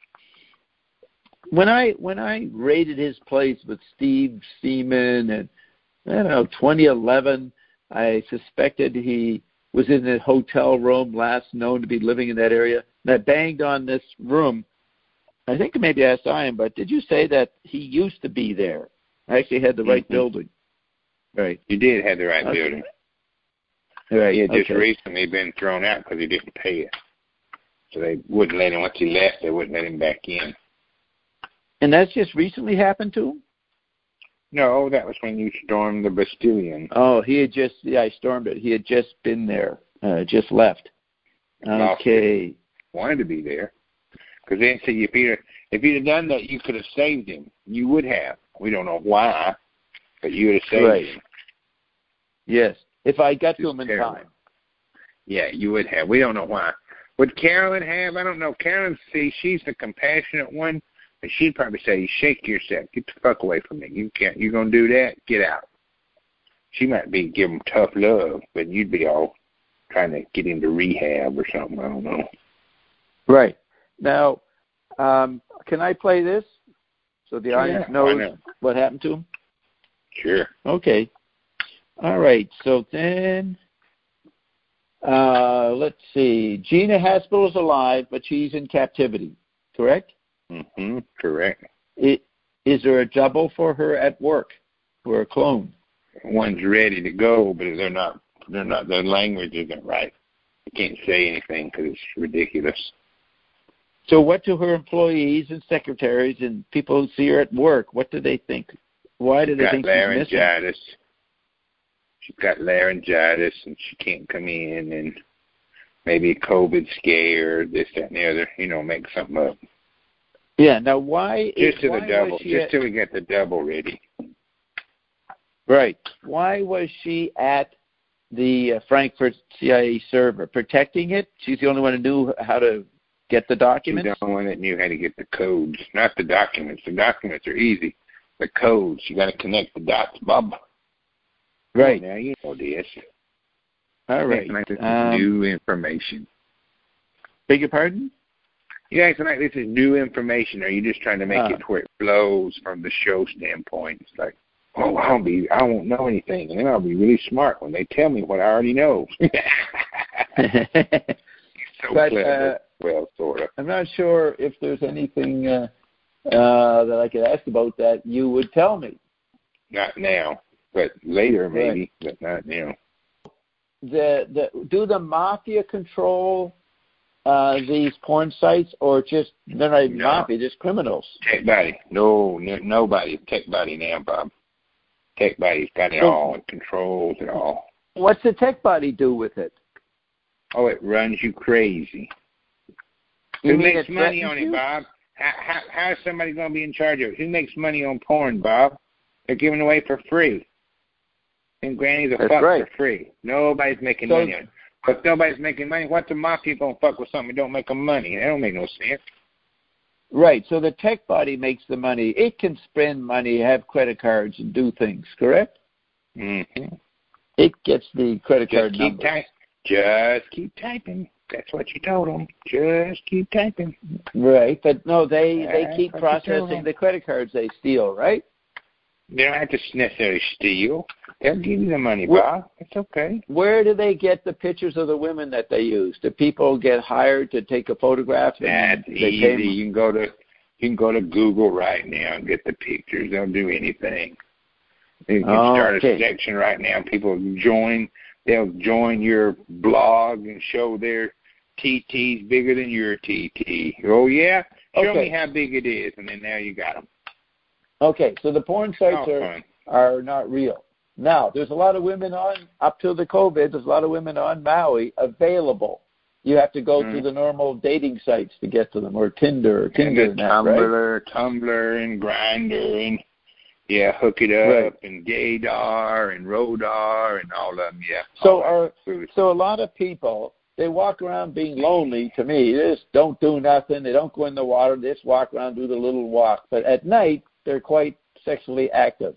when I raided his place with Steve Seaman and 2011, I suspected he was in a hotel room last known to be living in that area. And I banged on this room. I think maybe I saw him, but did you say that he used to be there? I actually had the right building. Right. You did have the right building. Right. He had just recently been thrown out because he didn't pay it. So they wouldn't let him, once he left, they wouldn't let him back in. And that's just recently happened to him? No, that was when you stormed the Bastille. Oh, I stormed it. He had just been there, just left. Okay. Wanted to be there. Because then, see, if you'd have done that, you could have saved him. You would have. We don't know why, but you would have saved him. Yes, if I got to him in time. Yeah, you would have. We don't know why. Would Carolyn have? I don't know. Carolyn, see, she's the compassionate one, but she'd probably say, shake yourself. Get the fuck away from me. You can't. You're going to do that? Get out. She might be giving tough love, but you'd be all trying to get into rehab or something. I don't know. Right. Now, can I play this so the audience knows what happened to him? Sure. Okay. All right. So then, let's see. Gina Haspel is alive, but she's in captivity, correct? Mm-hmm. Correct. Is there a double for her at work or a clone? One's ready to go, but they're not. Their language isn't right. They can't say anything because it's ridiculous. So what do her employees and secretaries and people who see her at work, what do they think? Why do they think she's missing? She's got laryngitis and she can't come in, and maybe a COVID scare, this, that, and the other, make something up. Yeah, now why... Just till we get the double ready. Right. Why was she at the Frankfurt CIA server? Protecting it? She's the only one who knew how to get the documents? She's the only one that knew how to get the codes, not the documents. The documents are easy. The codes, you got to connect the dots, Bob. Right. Now you know this. All right. This is new information. Beg your pardon? You acting like this is new information, or are you just trying to make it to where it flows from the show standpoint? It's like, I won't know anything, and then I'll be really smart when they tell me what I already know. So clever. Well, sort of. I'm not sure if there's anything that I could ask about that you would tell me. Not now, but later maybe, but not now. Do the mafia control these porn sites, or just they're not even mafia, just criminals? Tech Body. No, nobody. Tech Body now, Bob. Tech Body's got it all. It controls it all. What's the Tech Body do with it? Oh, it runs you crazy. Who makes money on it, Bob? How is somebody going to be in charge of it? Who makes money on porn, Bob? They're giving away for free. And grannies will fuck for free. Nobody's making money on it. But if nobody's making money, what's the mafia going to fuck with something that don't make them money? That don't make no sense. Right. So the Tech Body makes the money. It can spend money, have credit cards, and do things, correct? Mm-hmm. It gets the credit card numbers. Just keep typing. That's what you told them. Just keep typing. Right. But no, they keep processing the credit cards they steal, right? They don't have to necessarily steal. They'll give you the money, Bob. It's okay. Where do they get the pictures of the women that they use? Do people get hired to take a photograph? That's easy. You can go to Google right now and get the pictures. They'll do anything. You can start a section right now. People join. They'll join your blog and show their TT's bigger than your TT. Oh, yeah? Show Okay. me how big it is, and then now you got them. Okay, so the porn sites fun. are not real. Now, there's a lot of women on, up till the COVID, there's a lot of women on Maui available. You have to go to the normal dating sites to get to them, or Tinder, And and that, right? Tumblr, and Grindr, and Hook It Up, and Gaydar, and Rodar, and all of them. Yeah. So a lot of people, they walk around being lonely. To me, they just don't do nothing. They don't go in the water. They just walk around, do the little walk. But at night, they're quite sexually active.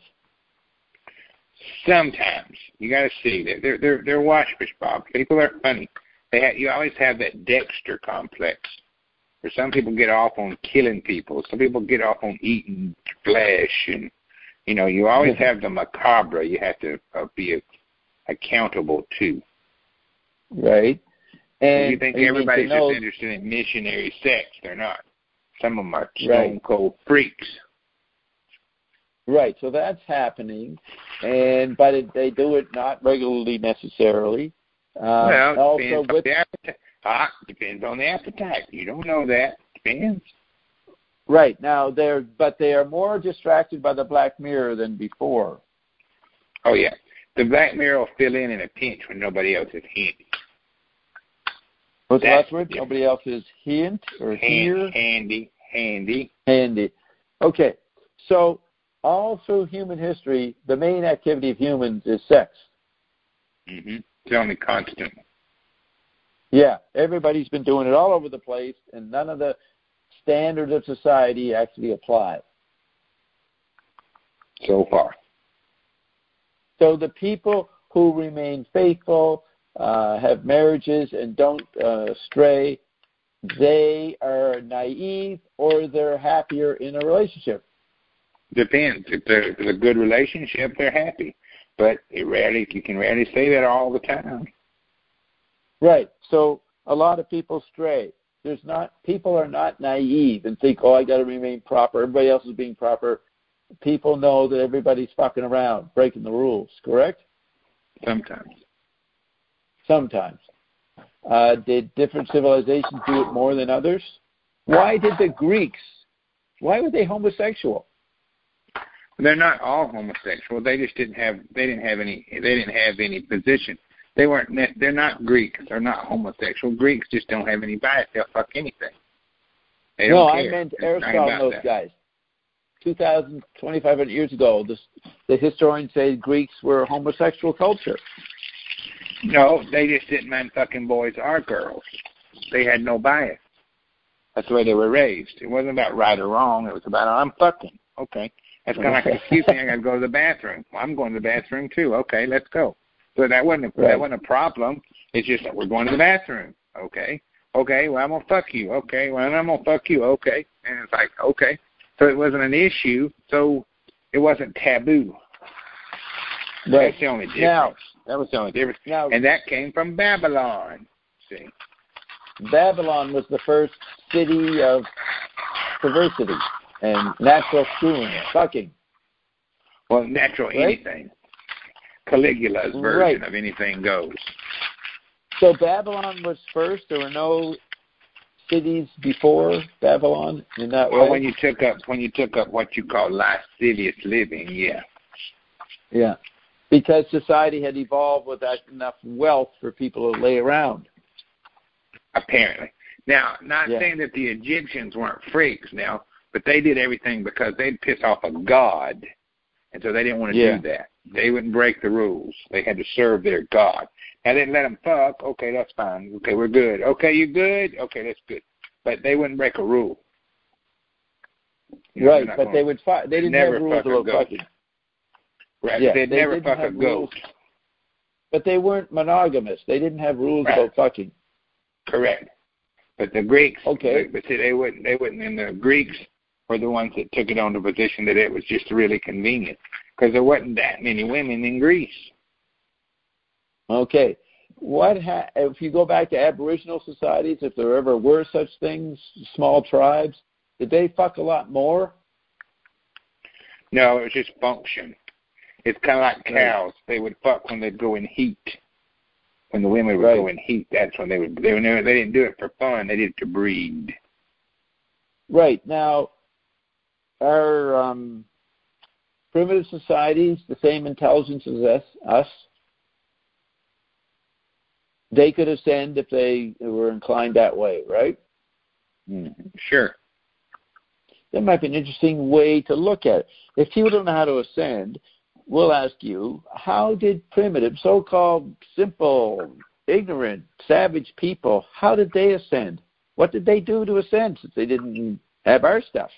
Sometimes you got to see that they're watchers, Bob. People are funny. You always have that Dexter complex, where some people get off on killing people, some people get off on eating flesh, and you always have the macabre. You have to be accountable to. Right. And you think everybody's just interested in missionary sex? They're not. Some of them are stone cold freaks. Right, so that's happening, but they do it not regularly necessarily. Well, depends on the appetite. You don't know that. Depends. Right, now they are more distracted by the Black Mirror than before. Oh, yeah. The Black Mirror will fill in a pinch when nobody else is handy. What's the last word? Nobody else is here? Handy. Okay, so all through human history, the main activity of humans is sex. Mm-hmm. It's only constant. Yeah, everybody's been doing it all over the place, and none of the standards of society actually apply. So far. So the people who remain faithful, have marriages, and don't stray, they are naive or they're happier in a relationship. Depends. If it's a good relationship, they're happy. But you can rarely say that all the time. Right. So a lot of people stray. People are not naive and think, I got to remain proper. Everybody else is being proper. People know that everybody's fucking around, breaking the rules. Correct? Sometimes. Did different civilizations do it more than others? Why did the Greeks? Why were they homosexual? They're not all homosexual. They just didn't have any position. They're not Greeks. They're not homosexual. Greeks just don't have any bias. They'll fuck anything. They don't care. I meant Aristotle and those guys. 2,500 years ago, the historians say Greeks were a homosexual culture. No, they just didn't mind fucking boys or girls. They had no bias. That's the way they were raised. It wasn't about right or wrong. It was about, I'm fucking. Okay. That's kind of like, excuse me, I got to go to the bathroom. Well, I'm going to the bathroom too. Okay, let's go. So that wasn't a problem. It's just that we're going to the bathroom. Okay. Okay, well, I'm going to fuck you. Okay, well, I'm going to fuck you. Okay. And it's like, okay. So it wasn't an issue. So it wasn't taboo. Right. That's the only difference. That was the only difference. And that came from Babylon. See? Babylon was the first city of perversity and natural screwing, fucking. Well, natural anything. Caligula's version of anything goes. So Babylon was first. There were no cities before Babylon in that way. Well, when you took up what you call lascivious living, yeah. Yeah, because society had evolved without enough wealth for people to lay around. Apparently. Now, not saying that the Egyptians weren't freaks now, but they did everything because they'd piss off a god, and so they didn't want to do that. They wouldn't break the rules. They had to serve their god. Now, they didn't let them fuck. Okay, that's fine. Okay, we're good. Okay, you good? Okay, that's good. But they wouldn't break a rule. Right, but they would fight. They didn't have rules about fucking. Right, they'd never fuck a goat. But they weren't monogamous. They didn't have rules about fucking. Correct. But the Greeks, but see, they wouldn't, and the Greeks were the ones that took it on the position that it was just really convenient because there wasn't that many women in Greece. Okay. If you go back to Aboriginal societies, if there ever were such things, small tribes, did they fuck a lot more? No, it was just function. It's kind of like cows. They would fuck when they'd go in heat. When the women would Right. go in heat, that's when they didn't do it for fun. They did it to breed. Right. Now, are primitive societies the same intelligence as us? They could ascend if they were inclined that way, right? Sure. That might be an interesting way to look at it. If people don't know how to ascend, we'll ask you, how did primitive, so-called simple, ignorant, savage people, how did they ascend? What did they do to ascend since they didn't have our stuff?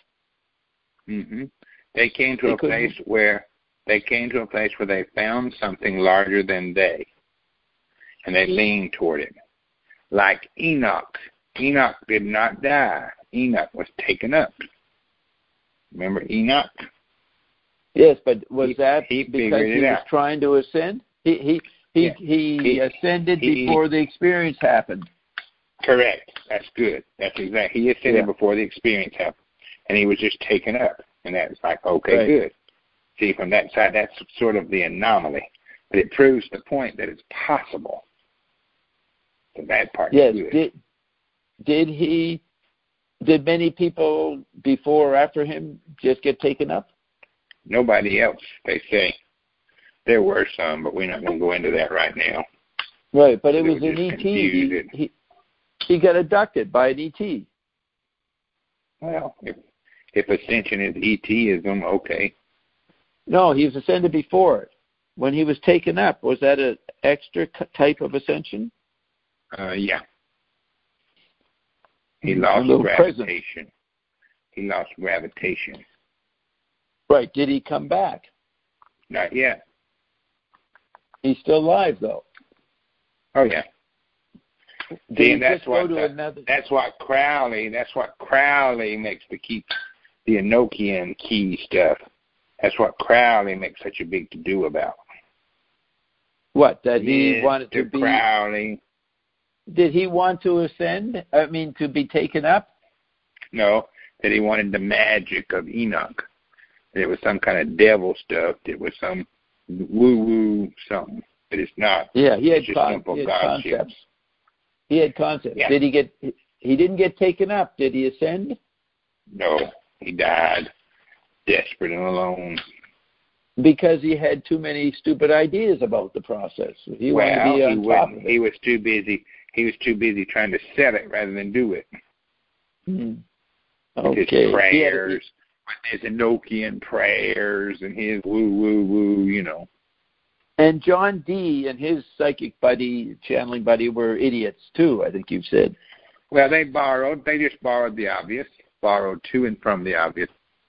They came to a place where they found something larger than they, and they leaned toward it. Like Enoch. Enoch did not die. Enoch was taken up. Remember Enoch? Yes, but was that he because he was trying to ascend? He ascended before the experience happened. Correct. That's good. That's exactly. He ascended before the experience happened, and he was just taken up. And that's like, okay, good. See, from that side, that's sort of the anomaly. But it proves the point that it's possible. The bad part is good. Did many people before or after him just get taken up? Nobody else, they say. There were some, but we're not going to go into that right now. Right, but it was an ET. He got abducted by an ET. Well, if ascension is ETism, okay. No, he was ascended before it. When he was taken up, was that an extra type of ascension? Yeah. He lost gravitation. He lost gravitation. Right. Did he come back? Not yet. He's still alive, though. Oh yeah. That's what Crowley makes to keep the Enochian key stuff. That's what Crowley makes such a big to-do about. What? That he wanted to be... Crowley. Did he want to ascend? I mean, to be taken up? No, that he wanted the magic of Enoch. That it was some kind of devil stuff. It was some woo-woo something. But it's not. Yeah, he had concepts. He had concepts. Yeah. He didn't get taken up. Did he ascend? No, he died. Desperate and alone. Because he had too many stupid ideas about the process. He wanted to be on top of it. He was too busy. He was too busy trying to sell it rather than do it. Okay. With his prayers, with his Enochian prayers, and his woo, you know. And John Dee and his psychic buddy, channeling buddy, were idiots too, I think you've said. Well, they just borrowed the obvious, borrowed to and from the obvious.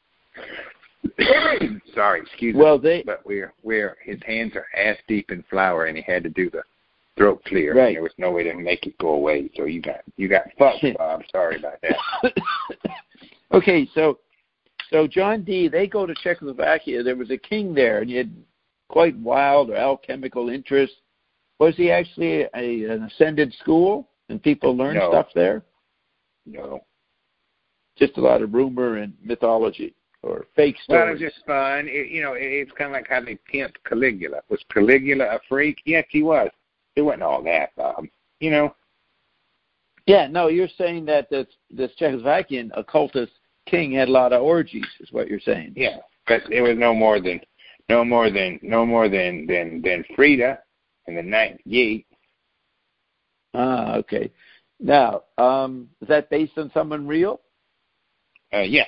Sorry, excuse me. But his hands are ass deep in flour, and he had to do the throat clear. Right. There was no way to make it go away, so you got fucked, Bob. Sorry about that. Okay, so John Dee, they go to Czechoslovakia. There was a king there, and he had quite wild or alchemical interest. Was he actually an ascended school, and people learned stuff there? No. Just a lot of rumor and mythology or fake stories. Well, it was just fun. It's kind of like how they pimped Caligula. Was Caligula a freak? Yes, he was. It wasn't all that, Bob. Yeah, no, you're saying that this Czechoslovakian occultist king had a lot of orgies, is what you're saying. Yeah, but it was no more than Frida in the Ninth Gate. Ah, okay. Now, is that based on someone real? Yes.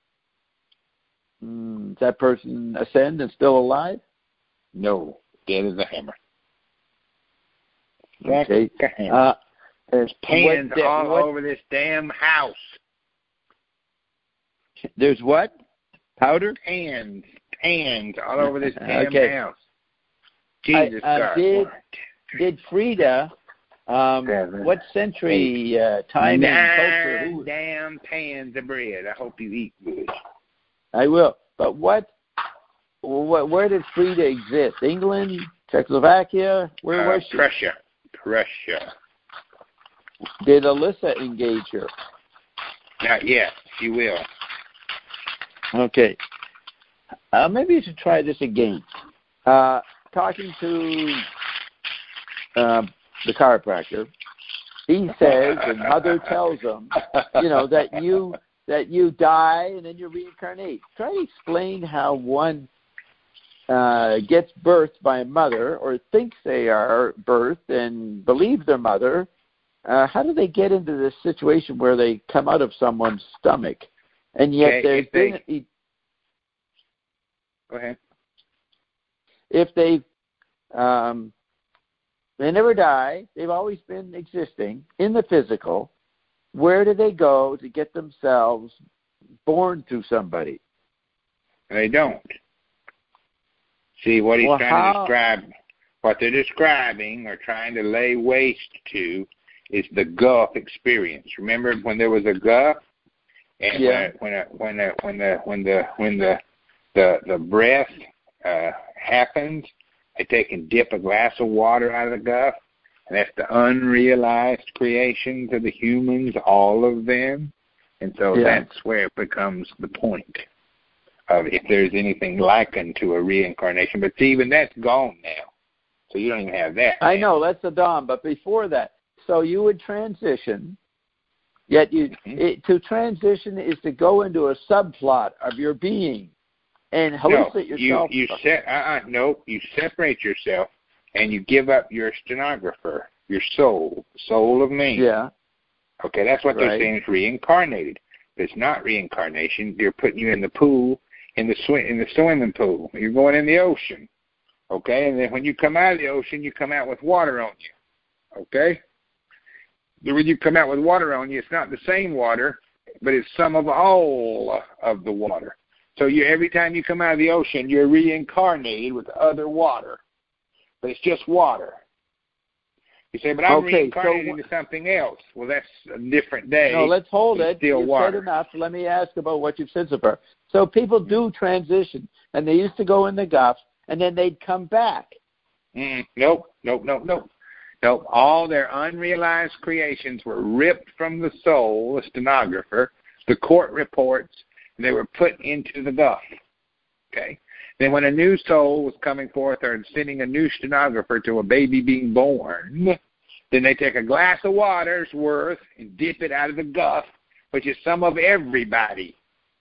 Does that person ascend and still alive? No, dead as a hammer. Okay. There's pans all over this damn house. There's what? Powder? Pans all over this damn house. Jesus Christ. Did Frida, what century, time and culture? Damn pans of bread. I hope you eat good. I will. But where did Frida exist? England? Czechoslovakia? Where was she? Prussia. Did Alyssa engage her? Not yet. She will. Okay. Maybe you should try this again. Talking to the chiropractor, he says, and Mother tells him, that you die and then you reincarnate. Try to explain how one gets birthed by a mother or thinks they are birthed and believes their mother. How do they get into this situation where they come out of someone's stomach? And yet Go ahead. If they never die, they've always been existing in the physical, where do they go to get themselves born to somebody? They don't. See, what he's trying to describe, what they're describing or trying to lay waste to is the Gulf experience. Remember when there was a Gulf? And when the breath happens, they take and dip a glass of water out of the Gulf, and that's the unrealized creations of the humans, all of them. And so that's where it becomes the point of if there's anything likened to a reincarnation. But see, even that's gone now, so you don't even have that. I know, that's the dawn, but before that, so you would transition. Yet to transition is to go into a subplot of your being and hallucinate yourself. You separate yourself and you give up your stenographer, your soul of me. Yeah. Okay, that's what they're saying is reincarnated. It's not reincarnation. They're putting you in the pool, in the swimming pool. You're going in the ocean. Okay, and then when you come out of the ocean, you come out with water on you. Okay. When you come out with water on you, it's not the same water, but it's some of all of the water. So every time you come out of the ocean, you're reincarnated with other water. But it's just water. You say, but I'm reincarnated into something else. Well, that's a different day. No, let's hold it. Still You've water. said enough. Let me ask about what you've said so far. So people do transition, and they used to go in the Gulf, and then they'd come back. Nope. All their unrealized creations were ripped from the soul, the stenographer, the court reports, and they were put into the Gulf. Okay? Then when a new soul was coming forth or sending a new stenographer to a baby being born, then they take a glass of water's worth and dip it out of the Gulf, which is some of everybody.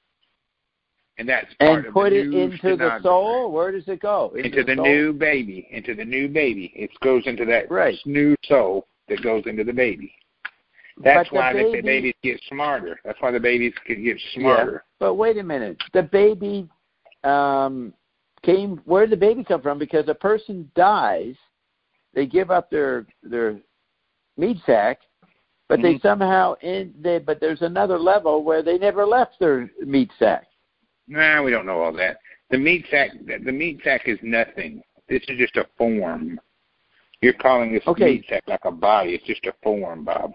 And that's part of the new And put it into the soul? Where does it go? Into the new baby. It goes into that new soul that goes into the baby. That's why the babies get smarter. That's why the babies can get smarter. Yeah. But wait a minute. The baby where did the baby come from? Because a person dies, they give up their meat sack, but they somehow but there's another level where they never left their meat sack. Nah, we don't know all that. The meat sack is nothing. This is just a form. You're calling this meat sack like a body. It's just a form, Bob.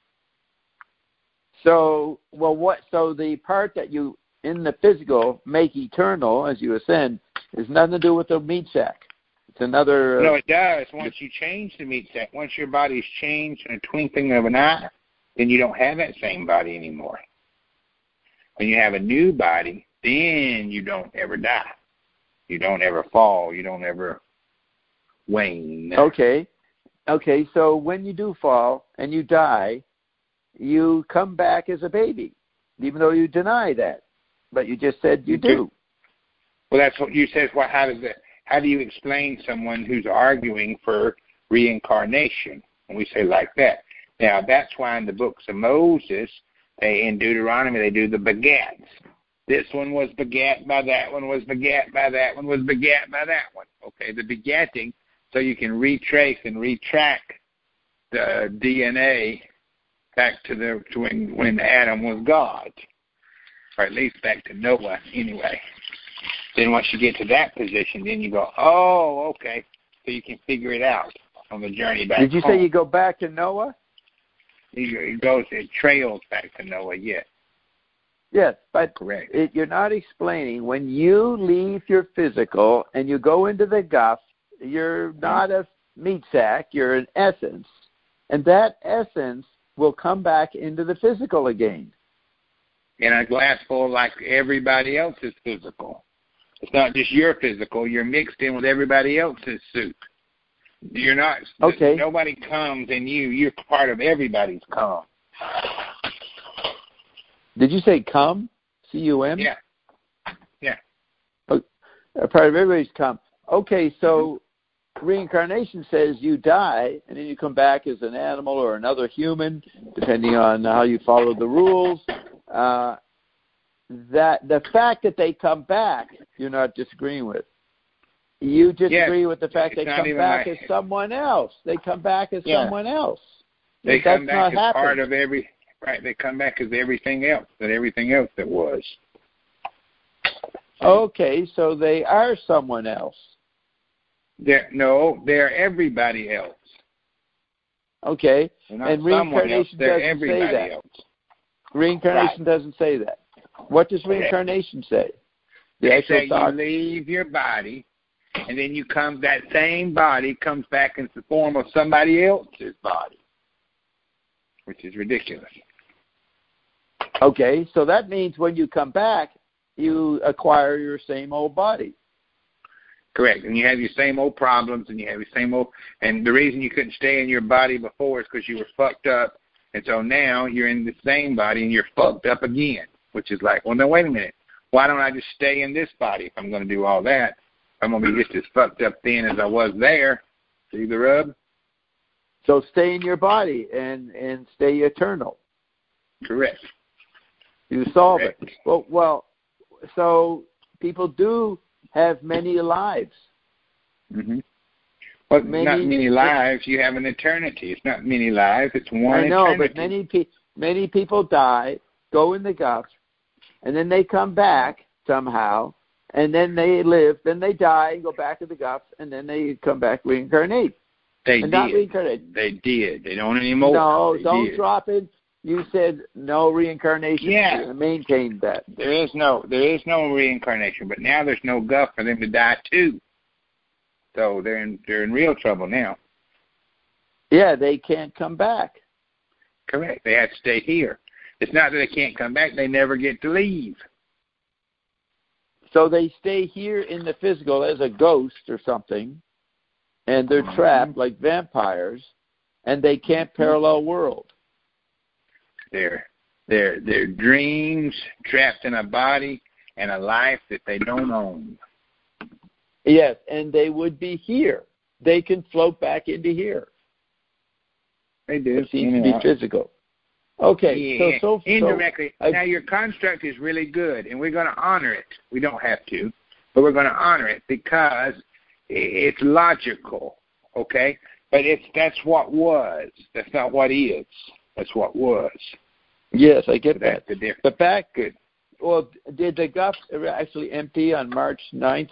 So, so the part that you in the physical make eternal as you ascend has nothing to do with the meat sack. It's another. No, it does. Once you change the meat sack, once your body's changed in a twinkling of an eye, then you don't have that same body anymore. When you have a new body, then you don't ever die. You don't ever fall. You don't ever wane. Okay. So when you do fall and you die, you come back as a baby, even though you deny that. But you just said you do. Well, that's what you said. Well, how do you explain someone who's arguing for reincarnation? And we say like that. Now, that's why in the books of Moses, in Deuteronomy, they do the begats. This one was begat by that one, was begat by that one, was begat by that one. Okay, the begatting, so you can retrace and retrack the DNA back to when Adam was God, or at least back to Noah anyway. Then once you get to that position, then you go, oh, okay, so you can figure it out on the journey back Did you home. say you go back to Noah? It trails back to Noah, yes. Yes, but correct. You're not explaining. When you leave your physical and you go into the Gulf, you're not a meat sack, you're an essence. And that essence will come back into the physical again. In a glass full like everybody else's physical. It's not just your physical. You're mixed in with everybody else's soup. You're not. Okay. Nobody comes in you. You're part of everybody's come. Did you say cum? C-U-M? Yeah. A part of everybody's come. Okay, so reincarnation says you die, and then you come back as an animal or another human, depending on how you follow the rules. That the fact that they come back, you're not disagreeing with. You disagree with the fact they come back as someone else. They come back as someone else. They come back as part of every. Right, they come back as everything else that was. Okay, so they are someone else. They're everybody else. Okay, and reincarnation doesn't say that. Else. Reincarnation doesn't say that. What does reincarnation say? They say you leave your body, and then you come. That same body comes back in the form of somebody else's body, which is ridiculous. Okay, so that means when you come back, you acquire your same old body. Correct, and you have your same old problems, and you have your same old. And the reason you couldn't stay in your body before is because you were fucked up, and so now you're in the same body and you're fucked up again. Which is like, well, no, wait a minute. Why don't I just stay in this body if I'm going to do all that? I'm going to be just as fucked up then as I was there. See the rub? So stay in your body and stay eternal. Correct. You solve it. Well, so people do have many lives. Mm-hmm. Well, not many lives. You have an eternity. It's not many lives. It's one eternity. I know, but many people die, go in the guts, and then they come back somehow, and then they live, then they die and go back to the guts, and then they come back reincarnate. They and did. Not reincarnate. They did. They don't anymore. No, they don't did. drop it. You said no reincarnation. Yeah. Maintain that. There is no reincarnation, but now there's no guff for them to die too. So they're in real trouble now. Yeah, they can't come back. Correct. They have to stay here. It's not that they can't come back. They never get to leave. So they stay here in the physical as a ghost or something, and they're trapped like vampires, and they can't parallel world. They're dreams trapped in a body and a life that they don't own. Yes, and they would be here. They can float back into here. They do. It seems to be physical. Okay, yeah. so indirectly. Now your construct is really good, and we're going to honor it. We don't have to, but we're going to honor it because it's logical. Okay, but that's what was. That's not what is. That's what was. Yes, I get that. That's the difference. But back. Good. Well, did the guff actually empty on March 18,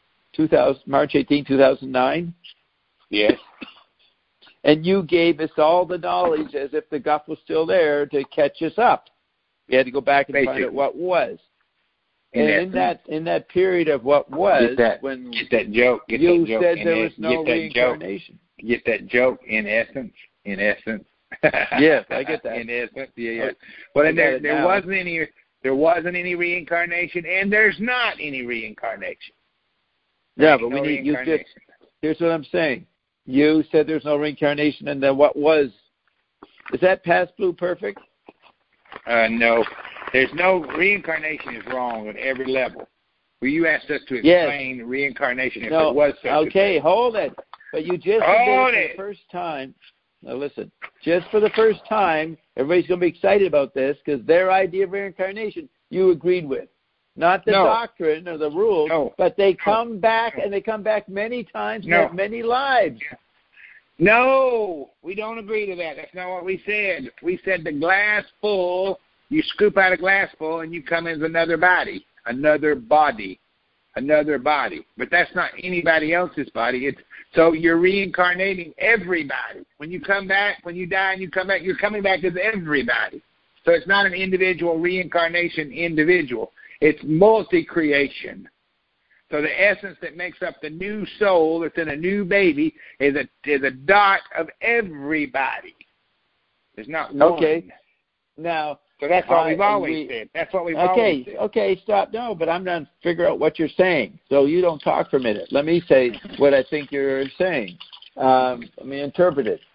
2009? Yes. And you gave us all the knowledge as if the guff was still there to catch us up. We had to go back and find out what was. And in that period of what was, when get that joke. You said there was no reincarnation. Get that joke in essence. Yes, I get that. In essence, yeah. Well, there wasn't any reincarnation, and there's not any reincarnation. Yeah, but here's what I'm saying. You said there's no reincarnation, and then what was? Is that past blue perfect? No. There's no reincarnation is wrong at every level. Well, you asked us to explain reincarnation if it was such a thing. Hold it. But you just for the first time. Now listen, just for the first time, everybody's going to be excited about this because their idea of reincarnation you agreed with. Not the doctrine or the rules, but they come back, and they come back many times and have many lives. No, we don't agree to that. That's not what we said. We said the glass full, you scoop out a glass full, and you come as another body. But that's not anybody else's body. So you're reincarnating everybody. When you come back, when you die and you come back, you're coming back as everybody. So it's not an individual reincarnation individual. It's multi-creation. So the essence that makes up the new soul that's in a new baby is a dot of everybody. There's not one. Okay. Now, so that's what we've always said. That's what we've always said. Okay, stop. No, but I'm going to figure out what you're saying. So you don't talk for a minute. Let me say what I think you're saying. Let me interpret it.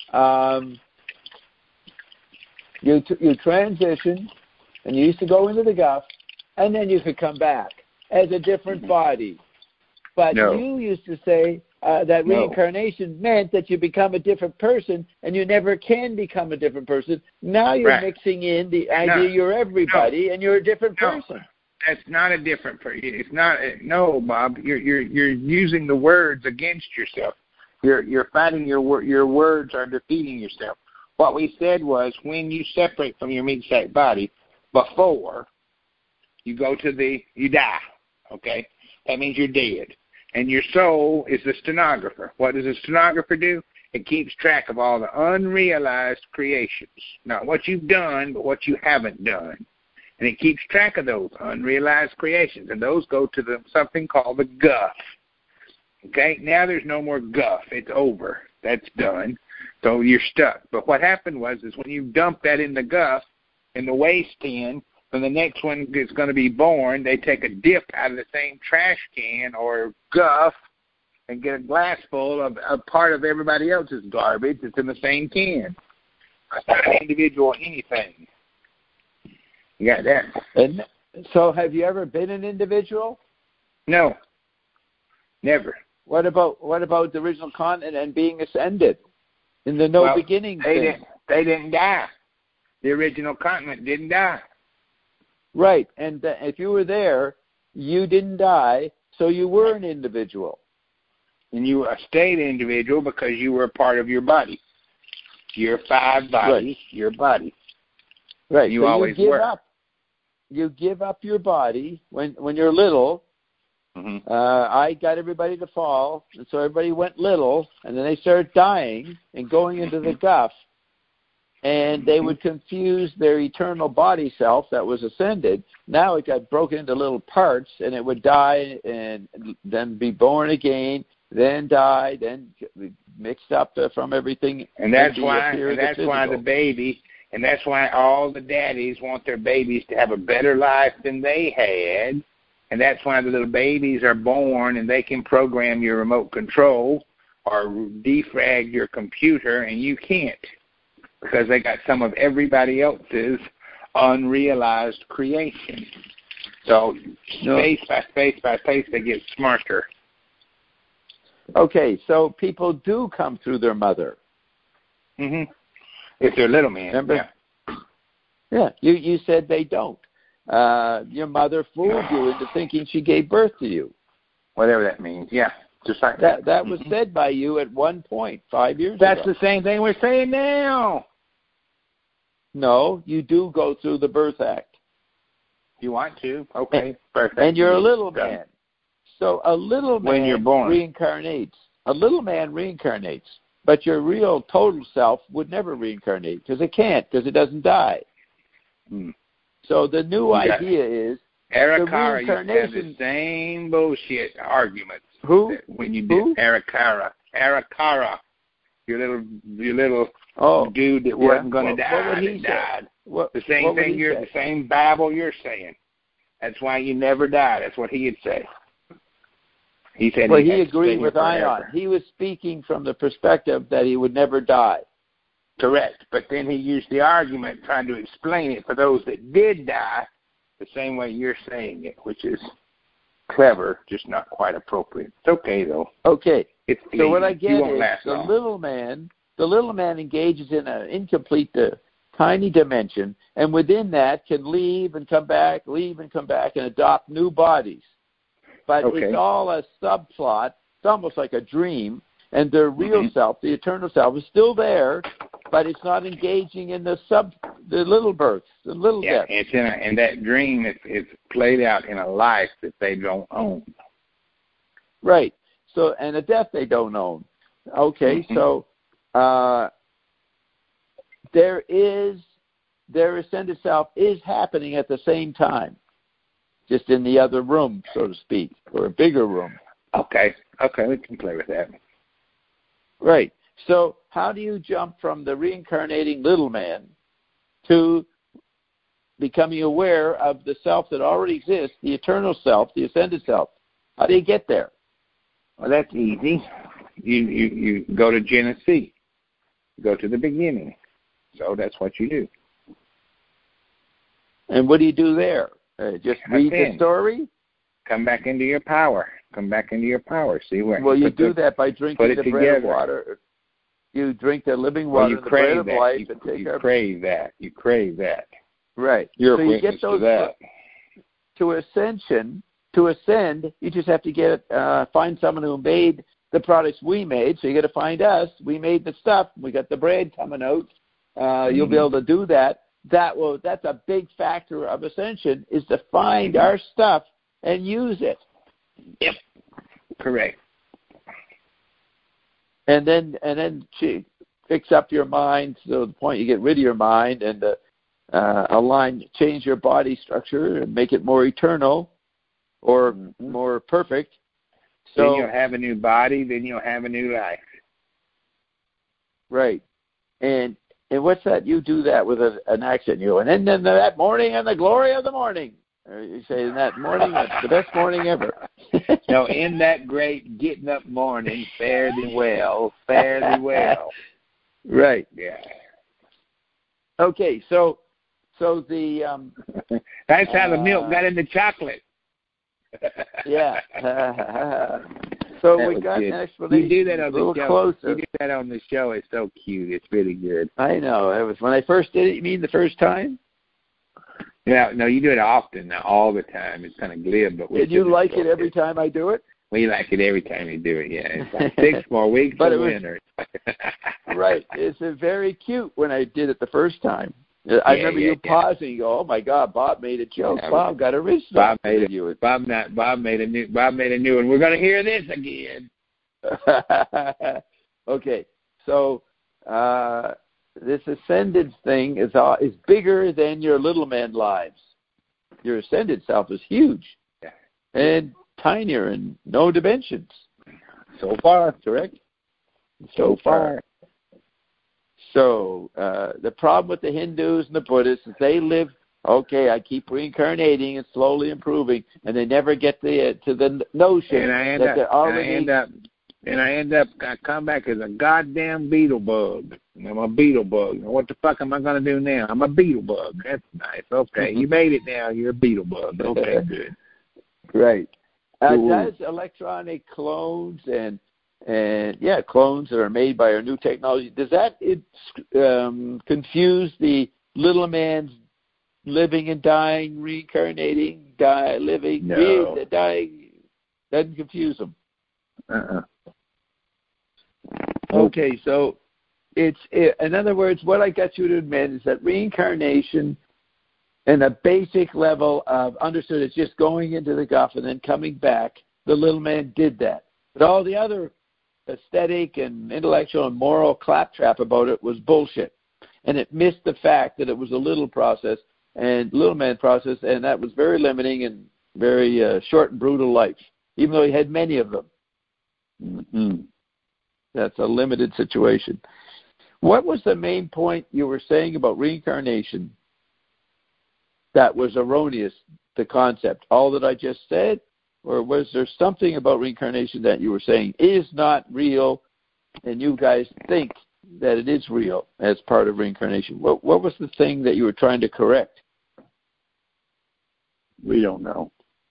You transition, and you used to go into the Gulf, and then you could come back as a different body. But you used to say that reincarnation meant that you become a different person, and you never can become a different person. Now you're mixing in the idea you're everybody, and you're a different person. That's not a different person. It's not. No, Bob. You're using the words against yourself. You're fighting your words are defeating yourself. What we said was when you separate from your meat sack body, before you go to you die. Okay, that means you're dead. And your soul is the stenographer. What does a stenographer do? It keeps track of all the unrealized creations. Not what you've done, but what you haven't done. And it keeps track of those unrealized creations. And those go to something called the guff. Okay? Now there's no more guff. It's over. That's done. So you're stuck. But what happened was when you dump that in the guff, in the waste tin, when the next one is going to be born, they take a dip out of the same trash can or guff and get a glass full of a part of everybody else's garbage that's in the same can. It's not an individual anything. You got that? And so have you ever been an individual? No. Never. What about the original continent and being ascended in the beginning thing? They didn't die. The original continent didn't die. Right, and if you were there, you didn't die, so you were an individual. And you stayed an individual because you were a part of your body. Your 5 bodies, your body. Right, you so always were. You give up your body when you're little. Mm-hmm. I got everybody to fall, and so everybody went little, and then they started dying and going into the guff. And they would confuse their eternal body self that was ascended. Now it got broken into little parts, and it would die and then be born again, then die, then mixed up from everything. And that's why the baby, and that's why all the daddies want their babies to have a better life than they had. And that's why the little babies are born, and they can program your remote control or defrag your computer, and you can't. Because they got some of everybody else's unrealized creation. So space by space by space, they get smarter. Okay, so people do come through their mother. Mm-hmm. If they're little men. Remember? Yeah, you said they don't. Your mother fooled you into thinking she gave birth to you. Whatever that means, yeah. Just like that was said by you at one point 5 years ago. That's the same thing we're saying now. No, you do go through the birth act. You want to? Okay, perfect. And you're a little man. So a little man when you're born. reincarnates. A little man reincarnates, but your real total self would never reincarnate because it can't, because it doesn't die. So the new idea is Arakara used to have the same bullshit arguments. Who? When you did Arakara, your little dude that wasn't going to die, that died. The same thing. The same babble you're saying. That's why you never die. That's what he'd say. He said. Well, he agreed with Ion. He was speaking from the perspective that he would never die. Correct, but then he used the argument trying to explain it for those that did die, the same way you're saying it, which is clever, just not quite appropriate. It's okay though. Okay. So what I get is the little man engages in an incomplete, tiny dimension, and within that can leave and come back, and adopt new bodies. But it's all a subplot. It's almost like a dream, and their real self, the eternal self, is still there, but it's not engaging in the little births, the little deaths. It's in that dream. It's played out in a life that they don't own. Right. So, and a death they don't own. Okay, so their ascended self is happening at the same time, just in the other room, so to speak, or a bigger room. Okay, we can play with that. Right. So how do you jump from the reincarnating little man to becoming aware of the self that already exists, the eternal self, the ascended self? How do you get there? Well, that's easy. you go to Genesis, go to the beginning. So that's what you do. And what do you do there? Just read the story? Come back into your power. Come back into your power. See where? Well, you do that by drinking the bread of water. You drink the living water, the bread of life, and take you crave that. You crave that. Right. You're so a you witness get those to that. To ascend, you just have to find someone who made the products we made. So you got to find us. We made the stuff. We got the bread coming out. You'll be able to do that. That's a big factor of ascension, is to find our stuff and use it. Yep. Correct. And then fix up your mind to the point you get rid of your mind and change your body structure and make it more eternal or more perfect. So then you'll have a new body. Then you'll have a new life. Right. And what's that? You do that with an accent, and then that morning and the glory of the morning. Or you say in that morning, that's the best morning ever. No, in that great getting up morning, fare thee well, fare thee well. Right. Yeah. Okay, so the that's how the milk got into chocolate. Yeah. So that we got good. an explanation. You do that on the show. Closer. You do that on the show. It's so cute. It's really good. I know. It was when I first did it. You mean the first time? Yeah. No, you do it often, all the time. It's kind of glib, but did you like it every time I do it? We like it every time you do it. Yeah. It's like 6 more weeks of winter. Right. It's very cute when I did it the first time. I remember you pausing. You go, "Oh my God, Bob made a joke. Yeah, Bob got a wrist." Bob made it. Bob made a new one. We're going to hear this again. Okay, so this ascended thing is bigger than your little man lives. Your ascended self is huge and tinier and no dimensions. So far, correct? So far. So the problem with the Hindus and the Buddhists is they live, okay, I keep reincarnating and slowly improving, and they never get to the notion that they're already... And I come back as a goddamn beetle bug. I'm a beetle bug. What the fuck am I going to do now? I'm a beetle bug. That's nice. Okay, you made it now. You're a beetle bug. Okay, good. Right. Does electronic clones and clones that are made by our new technology, does that confuse the little man's living and dying, reincarnating, living, dying? Doesn't confuse them. Okay, so in other words, what I got you to admit is that reincarnation and a basic level of understood it's just going into the Gulf and then coming back. The little man did that. But all the other aesthetic and intellectual and moral claptrap about it was bullshit. And it missed the fact that it was a little man process, and that was very limiting and very short and brutal life, even though he had many of them. Mm-hmm. That's a limited situation. What was the main point you were saying about reincarnation that was erroneous, the concept? All that I just said? Or was there something about reincarnation that you were saying is not real and you guys think that it is real as part of reincarnation? What was the thing that you were trying to correct? We don't know.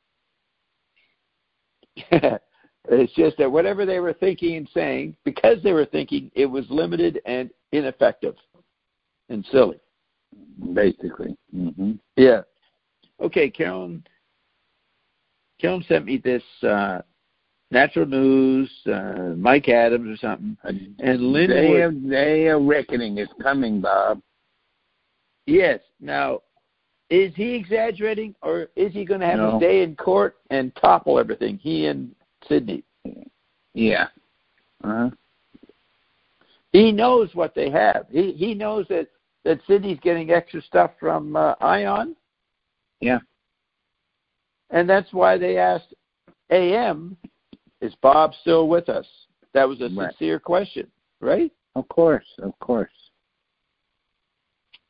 It's just that whatever they were thinking and saying, because they were thinking, it was limited and ineffective and silly. Basically. Mm-hmm. Yeah. Okay, Carolyn sent me this Natural News, Mike Adams or something. And Linda... Day of reckoning is coming, Bob. Yes. Now, is he exaggerating, or is he going to have his day in court and topple everything, he and Sydney? Yeah. Uh-huh. He knows what they have. He knows that Sydney's getting extra stuff from Ion. Yeah. And that's why they asked AM, is Bob still with us? That was a sincere question, right? Of course.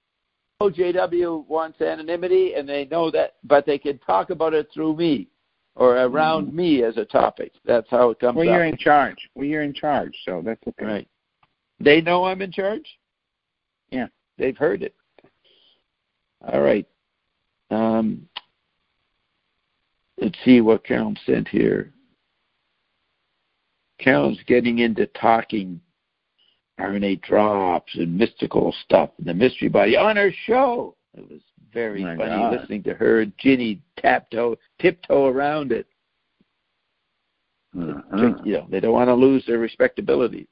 OJW wants anonymity, and they know that, but they can talk about it through me. or around me as a topic. That's how it comes Well, up. you're in charge. Well, you're in charge, so that's okay. Right. They know I'm in charge? Yeah. They've heard it. All right. Let's see what Carolyn sent here. Carolyn's getting into talking RNA drops and mystical stuff and the mystery body on her show. It was very funny listening to her and Ginny tiptoe around it. They don't want to lose their respectability.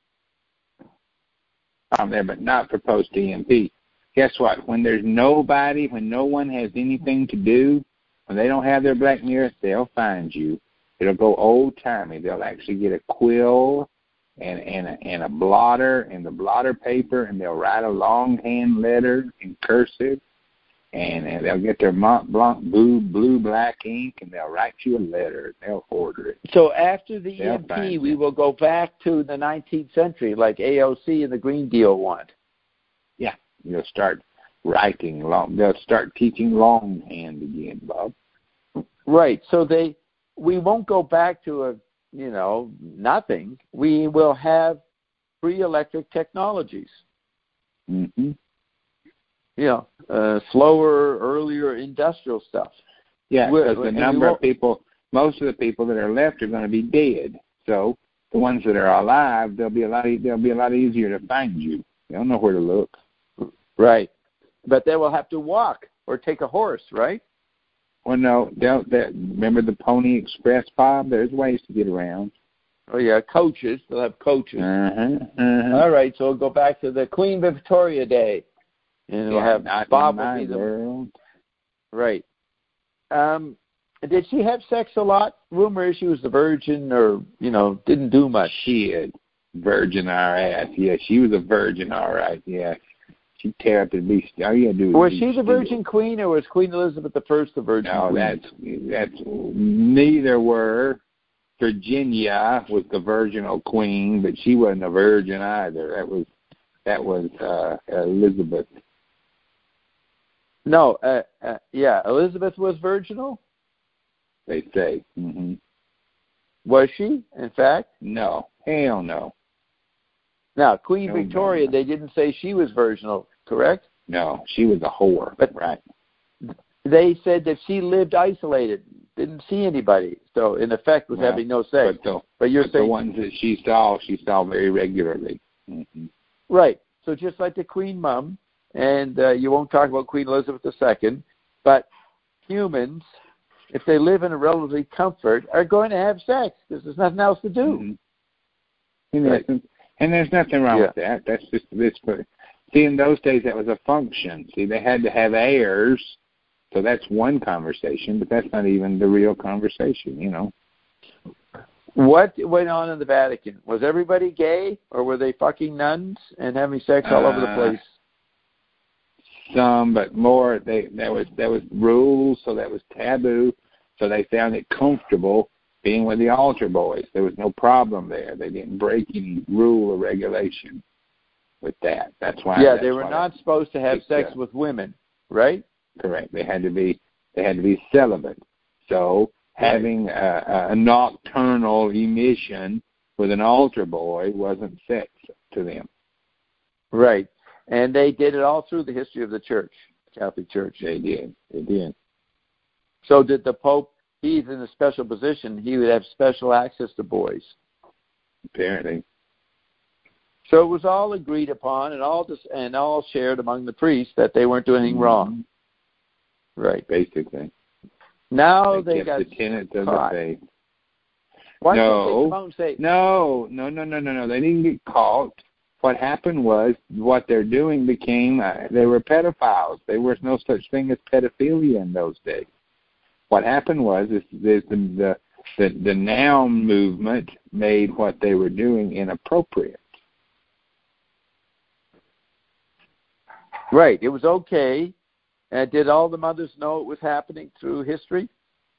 I'm there, but not for post-EMP. Guess what? When there's nobody, when no one has anything to do, when they don't have their Black Mirror, they'll find you. It'll go old-timey. They'll actually get a quill and a blotter and the blotter paper, and they'll write a longhand letter in cursive, and they'll get their Mont Blanc blue black ink, and they'll write you a letter. They'll order it. So after the EMP, we will go back to the 19th century, like AOC and the Green Deal want. Yeah, you'll start writing they'll start teaching longhand again, Bob. Right. So we won't go back to nothing. We will have free electric technologies. Mm-hmm. Slower, earlier industrial stuff. Yeah, because the number of people, most of the people that are left are going to be dead. So the ones that are alive, they'll be a lot easier to find you. They'll know where to look. Right, but they will have to walk or take a horse, right? Well, no, remember the Pony Express, Bob? There's ways to get around. Oh yeah, coaches. They'll have coaches. All right, so we'll go back to the Queen Victoria Day. And it'll have Bob will be the world. Right. Did she have sex a lot? Rumor is she was the virgin, or didn't do much. She had virgin our ass. Yeah, she was a virgin, all right. Yeah, she tear up the beast. All you gotta do. Was she the Virgin Queen, or was Queen Elizabeth I the Virgin Queen? No, that's neither were. Virginia was the virginal queen, but she wasn't a virgin either. That was Elizabeth. No, Elizabeth was virginal? They say. Mm-hmm. Was she, in fact? No. Hell no. Now, Queen Victoria, no. They didn't say she was virginal, correct? No, she was a whore. But right. They said that she lived isolated, didn't see anybody, so in effect was having no sex. But you're saying the ones that she saw very regularly. Mm-hmm. Right. So just like the Queen Mum, and you won't talk about Queen Elizabeth II, but humans, if they live in a relative comfort, are going to have sex because there's nothing else to do. Mm-hmm. And there's nothing wrong with that. That's just this. See, in those days, that was a function. See, they had to have heirs, so that's one conversation, but that's not even the real conversation, What went on in the Vatican? Was everybody gay, or were they fucking nuns and having sex all over the place? Some, but more. There was rules, so that was taboo. So they found it comfortable being with the altar boys. There was no problem there. They didn't break any rule or regulation with that. That's why. Yeah, they were not supposed to have sex with women, right? Correct. They had to be celibate. So having a nocturnal emission with an altar boy wasn't sex to them. Right. And they did it all through the history of the Church, Catholic Church. They did. So did the Pope? He's in a special position. He would have special access to boys. Apparently. So it was all agreed upon and all shared among the priests that they weren't doing anything wrong. Right. Basically. Now they got the tenets of the faith. Why didn't they come out and say? No. They didn't get caught. What happened was what they're doing became they were pedophiles. There was no such thing as pedophilia in those days. What happened was the noun movement made what they were doing inappropriate. Right. It was okay. Did all the mothers know it was happening through history?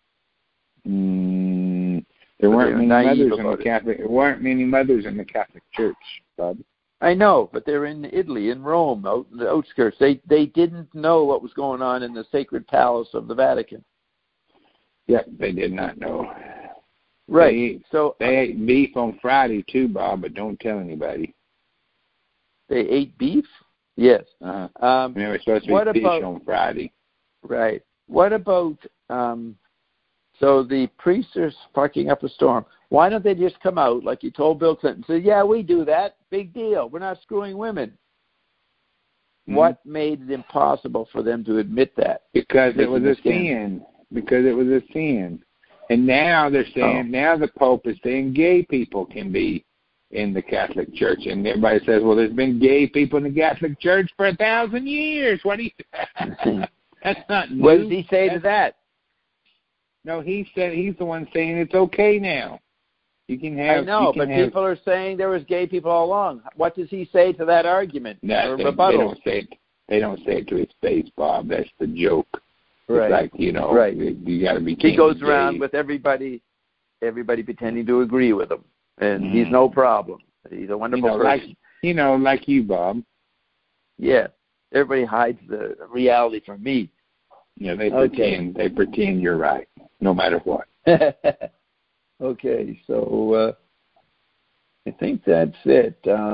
There weren't many mothers in the Catholic. There weren't many mothers in the Catholic Church, Bob. I know, but they're in Italy, in Rome, out in the outskirts. They didn't know what was going on in the sacred palace of the Vatican. Yep, they did not know. Right. They ate beef on Friday too, Bob, but don't tell anybody. They ate beef? Yes. And they were supposed to be fish on Friday. Right. What about, so the priests are sparking up a storm. Why don't they just come out, like you told Bill Clinton, say, yeah, we do that. Big deal. We're not screwing women. Mm-hmm. What made it impossible for them to admit that? Because it was a sin. Because it was a sin. And now they're saying, now the Pope is saying gay people can be in the Catholic Church. And everybody says, well, there's been gay people in the Catholic Church for 1,000 years. What do you... That's not new. What does he say to that? No, he said he's the one saying it's okay now. You can have... I know, but people are saying there was gay people all along. What does he say to that argument? No, they don't say it. They don't say it to his face, Bob. That's the joke. Right. It's like, you know, right. You got to be... He goes around with everybody pretending to agree with him. And he's no problem. He's a wonderful person. Like you, Bob. Yeah. Everybody hides the reality from me. Yeah, they pretend you're right, no matter what. Okay, so I think that's it.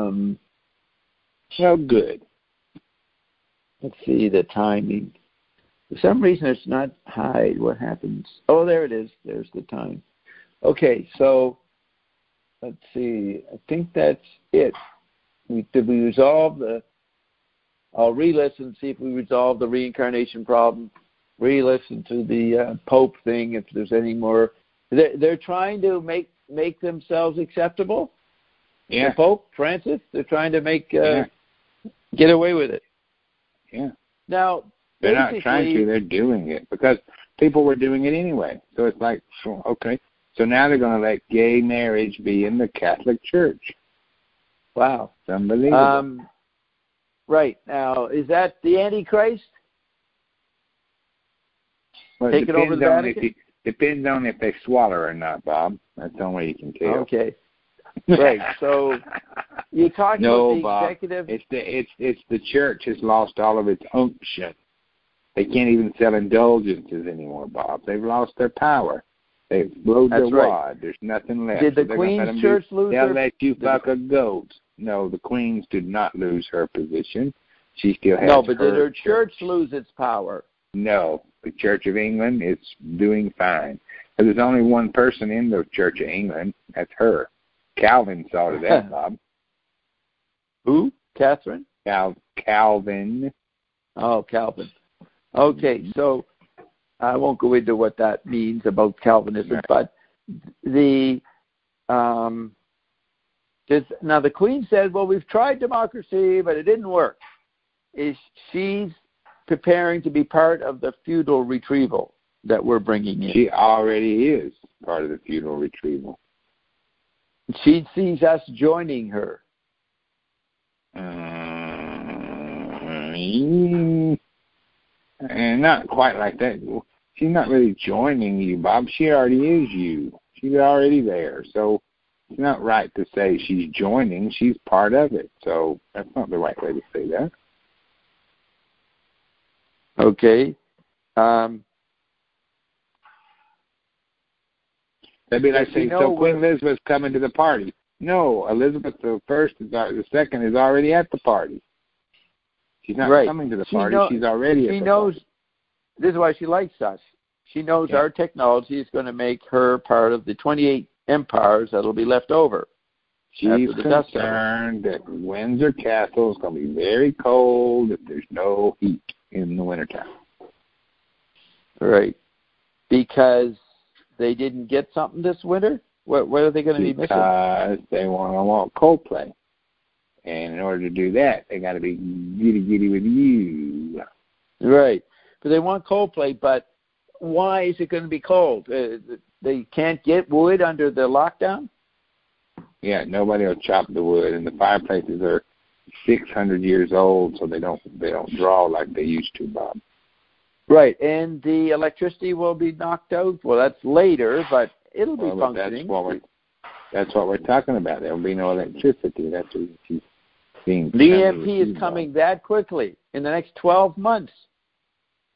So good. Let's see the timing. For some reason, it's not hide. What happens? Oh, there it is. There's the time. Okay, so let's see. I think that's it. Did we resolve the... I'll re-listen, see if we resolve the reincarnation problem. Re-listen to the Pope thing, if there's any more. They're trying to make themselves acceptable. Yeah. The Pope, Francis, they're trying to get away with it. Yeah. Now, they're not trying to. They're doing it because people were doing it anyway. So it's like, okay. So now they're going to let gay marriage be in the Catholic Church. Wow. It's unbelievable. Right. Now, is that the Antichrist? Well, taking over the Vatican? Depends on if they swallow or not, Bob. That's the only way you can tell. Okay. Right. So you're talking about the Bob, executive... It's the church has lost all of its unction. They can't even sell indulgences anymore, Bob. They've lost their power. They've blown their wad. There's nothing left. Did the Queen's Church lose They'll let you fuck a goat. No, the Queen's did not lose her position. She still has but did her church lose its power? No. The Church of England is doing fine. There's only one person in the Church of England. That's her. Calvin saw to that, Bob. Who? Catherine? Calvin. Oh, Calvin. Okay, so I won't go into what that means about Calvinism, but the now the Queen said, well, we've tried democracy, but it didn't work. She's preparing to be part of the feudal retrieval that we're bringing in. She already is part of the feudal retrieval. She sees us joining her. And not quite like that. She's not really joining you, Bob. She already is you. She's already there. So it's not right to say she's joining. She's part of it. So that's not the right way to say that. Okay. That'd be like saying, so Queen Elizabeth's coming to the party. No, Elizabeth the second is already at the party. She's not coming to the party. She's already at the party. This is why she likes us. She knows our technology is going to make her part of the 28 empires that will be left over. She's concerned that Windsor Castle is going to be very cold if there's no heat in the wintertime. Right. Because they didn't get something this winter? What are they going to be missing? Because they want Coldplay. And in order to do that, they got to be giddy with you. Right. But they want Coldplay, but why is it going to be cold? They can't get wood under the lockdown? Yeah, nobody will chop the wood, and the fireplaces are 600 years old, so they don't draw like they used to, Bob. Right, and the electricity will be knocked out. Well, that's later, but it'll be functioning. That's what we're talking about. There will be no electricity. That's what she's seeing. The EMP is coming that quickly in the next 12 months.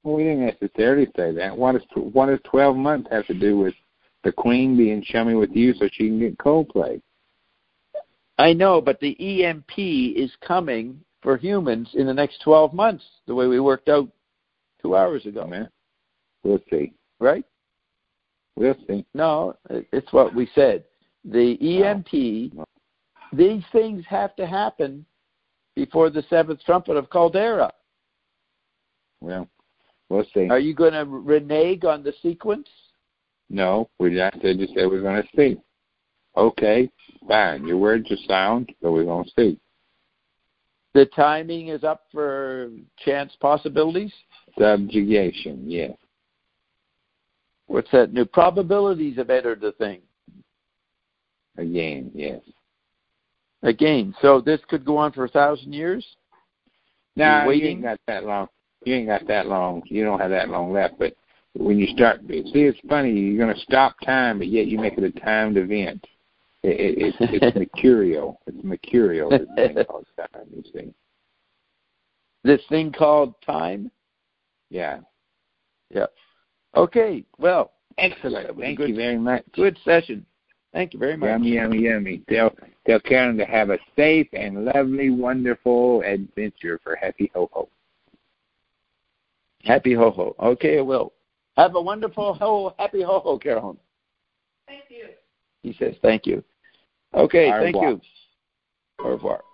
Well, we didn't necessarily say that. What does 12 months have to do with the Queen being chummy with you so she can get Coldplay? I know, but the EMP is coming for humans in the next 12 months, the way we worked out 2 hours ago. Man, we'll see. Right? We'll see. No, it's what we said. The EMP, these things have to happen before the seventh trumpet of Caldera. Well, we'll see. Are you going to renege on the sequence? No, we just said we're going to see. Okay, fine. Your words are sound, so we're going to see. The timing is up for chance possibilities? Subjugation, yes. What's that? New probabilities have entered the thing. Again, yes. Again, so this could go on for 1,000 years? No, you ain't got that long. You ain't got that long. You don't have that long left. But when you start, see, it's funny. You're going to stop time, but yet you make it a timed event. It's mercurial. It's mercurial. This thing called time. You see. This thing called time? Yeah. Yeah. Okay. Well, excellent. Thank you very much. Good session. Thank you very much. Yummy, yummy, yummy. Tell Karen to have a safe and lovely, wonderful adventure for Happy Ho-Ho. Happy Ho-Ho. Okay, I will. Have a wonderful Happy Ho-Ho, Carolyn. Thank you. He says thank you. Okay, Au thank revoir. you. Au revoir.